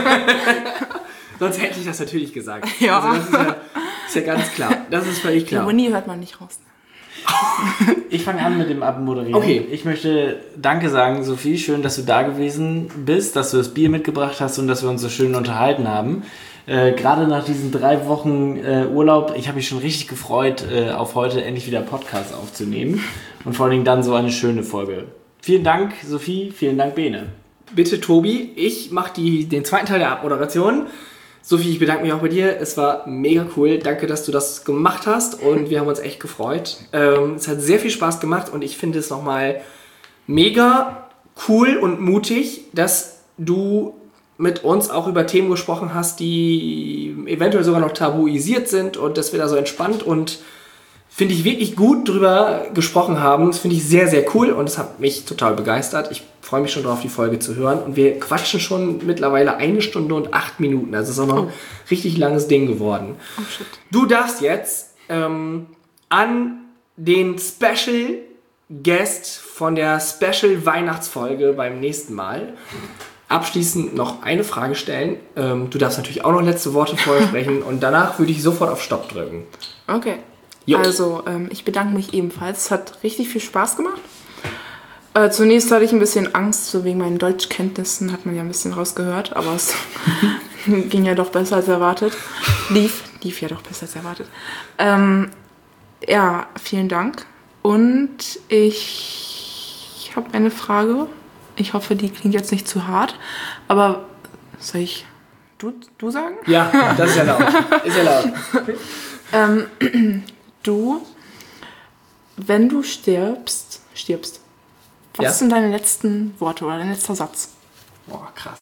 Sonst hätte ich das natürlich gesagt. Ja. Also das ist ja ganz klar. Das ist völlig Die klar. Ironie hört man nicht raus. Ich fange an mit dem Abmoderieren. Okay. Ich möchte Danke sagen, Sophie. Schön, dass du da gewesen bist, dass du das Bier mitgebracht hast und dass wir uns so schön unterhalten haben. Gerade nach diesen 3 Wochen Urlaub, ich habe mich schon richtig gefreut, auf heute endlich wieder Podcast aufzunehmen. Und vor allen Dingen dann so eine schöne Folge. Vielen Dank, Sophie. Vielen Dank, Bene. Bitte, Tobi. Ich mache den zweiten Teil der Abmoderation. Sophie, ich bedanke mich auch bei dir. Es war mega cool. Danke, dass du das gemacht hast. Und wir haben uns echt gefreut. Es hat sehr viel Spaß gemacht. Und ich finde es nochmal mega cool und mutig, dass du mit uns auch über Themen gesprochen hast, die eventuell sogar noch tabuisiert sind und dass wir da so entspannt und finde ich wirklich gut drüber gesprochen haben. Das finde ich sehr, sehr cool und das hat mich total begeistert. Ich freue mich schon drauf, die Folge zu hören und wir quatschen schon mittlerweile 1 Stunde und 8 Minuten. Also es ist auch noch ein richtig langes Ding geworden. Oh shit. Du darfst jetzt an den Special Guest von der Special Weihnachtsfolge beim nächsten Mal abschließend noch eine Frage stellen. Du darfst natürlich auch noch letzte Worte vorher sprechen und danach würde ich sofort auf Stopp drücken. Okay. Jo. Also, ich bedanke mich ebenfalls. Es hat richtig viel Spaß gemacht. Zunächst hatte ich ein bisschen Angst, so wegen meinen Deutschkenntnissen, hat man ja ein bisschen rausgehört, aber es ging ja doch besser als erwartet. Lief ja doch besser als erwartet. Ja, vielen Dank. Und ich habe eine Frage. Ich hoffe, die klingt jetzt nicht zu hart, aber soll ich du sagen? Ja, das ist ja laut. Ist ja laut. Du, wenn du stirbst, was sind deine letzten Worte oder dein letzter Satz? Boah, krass.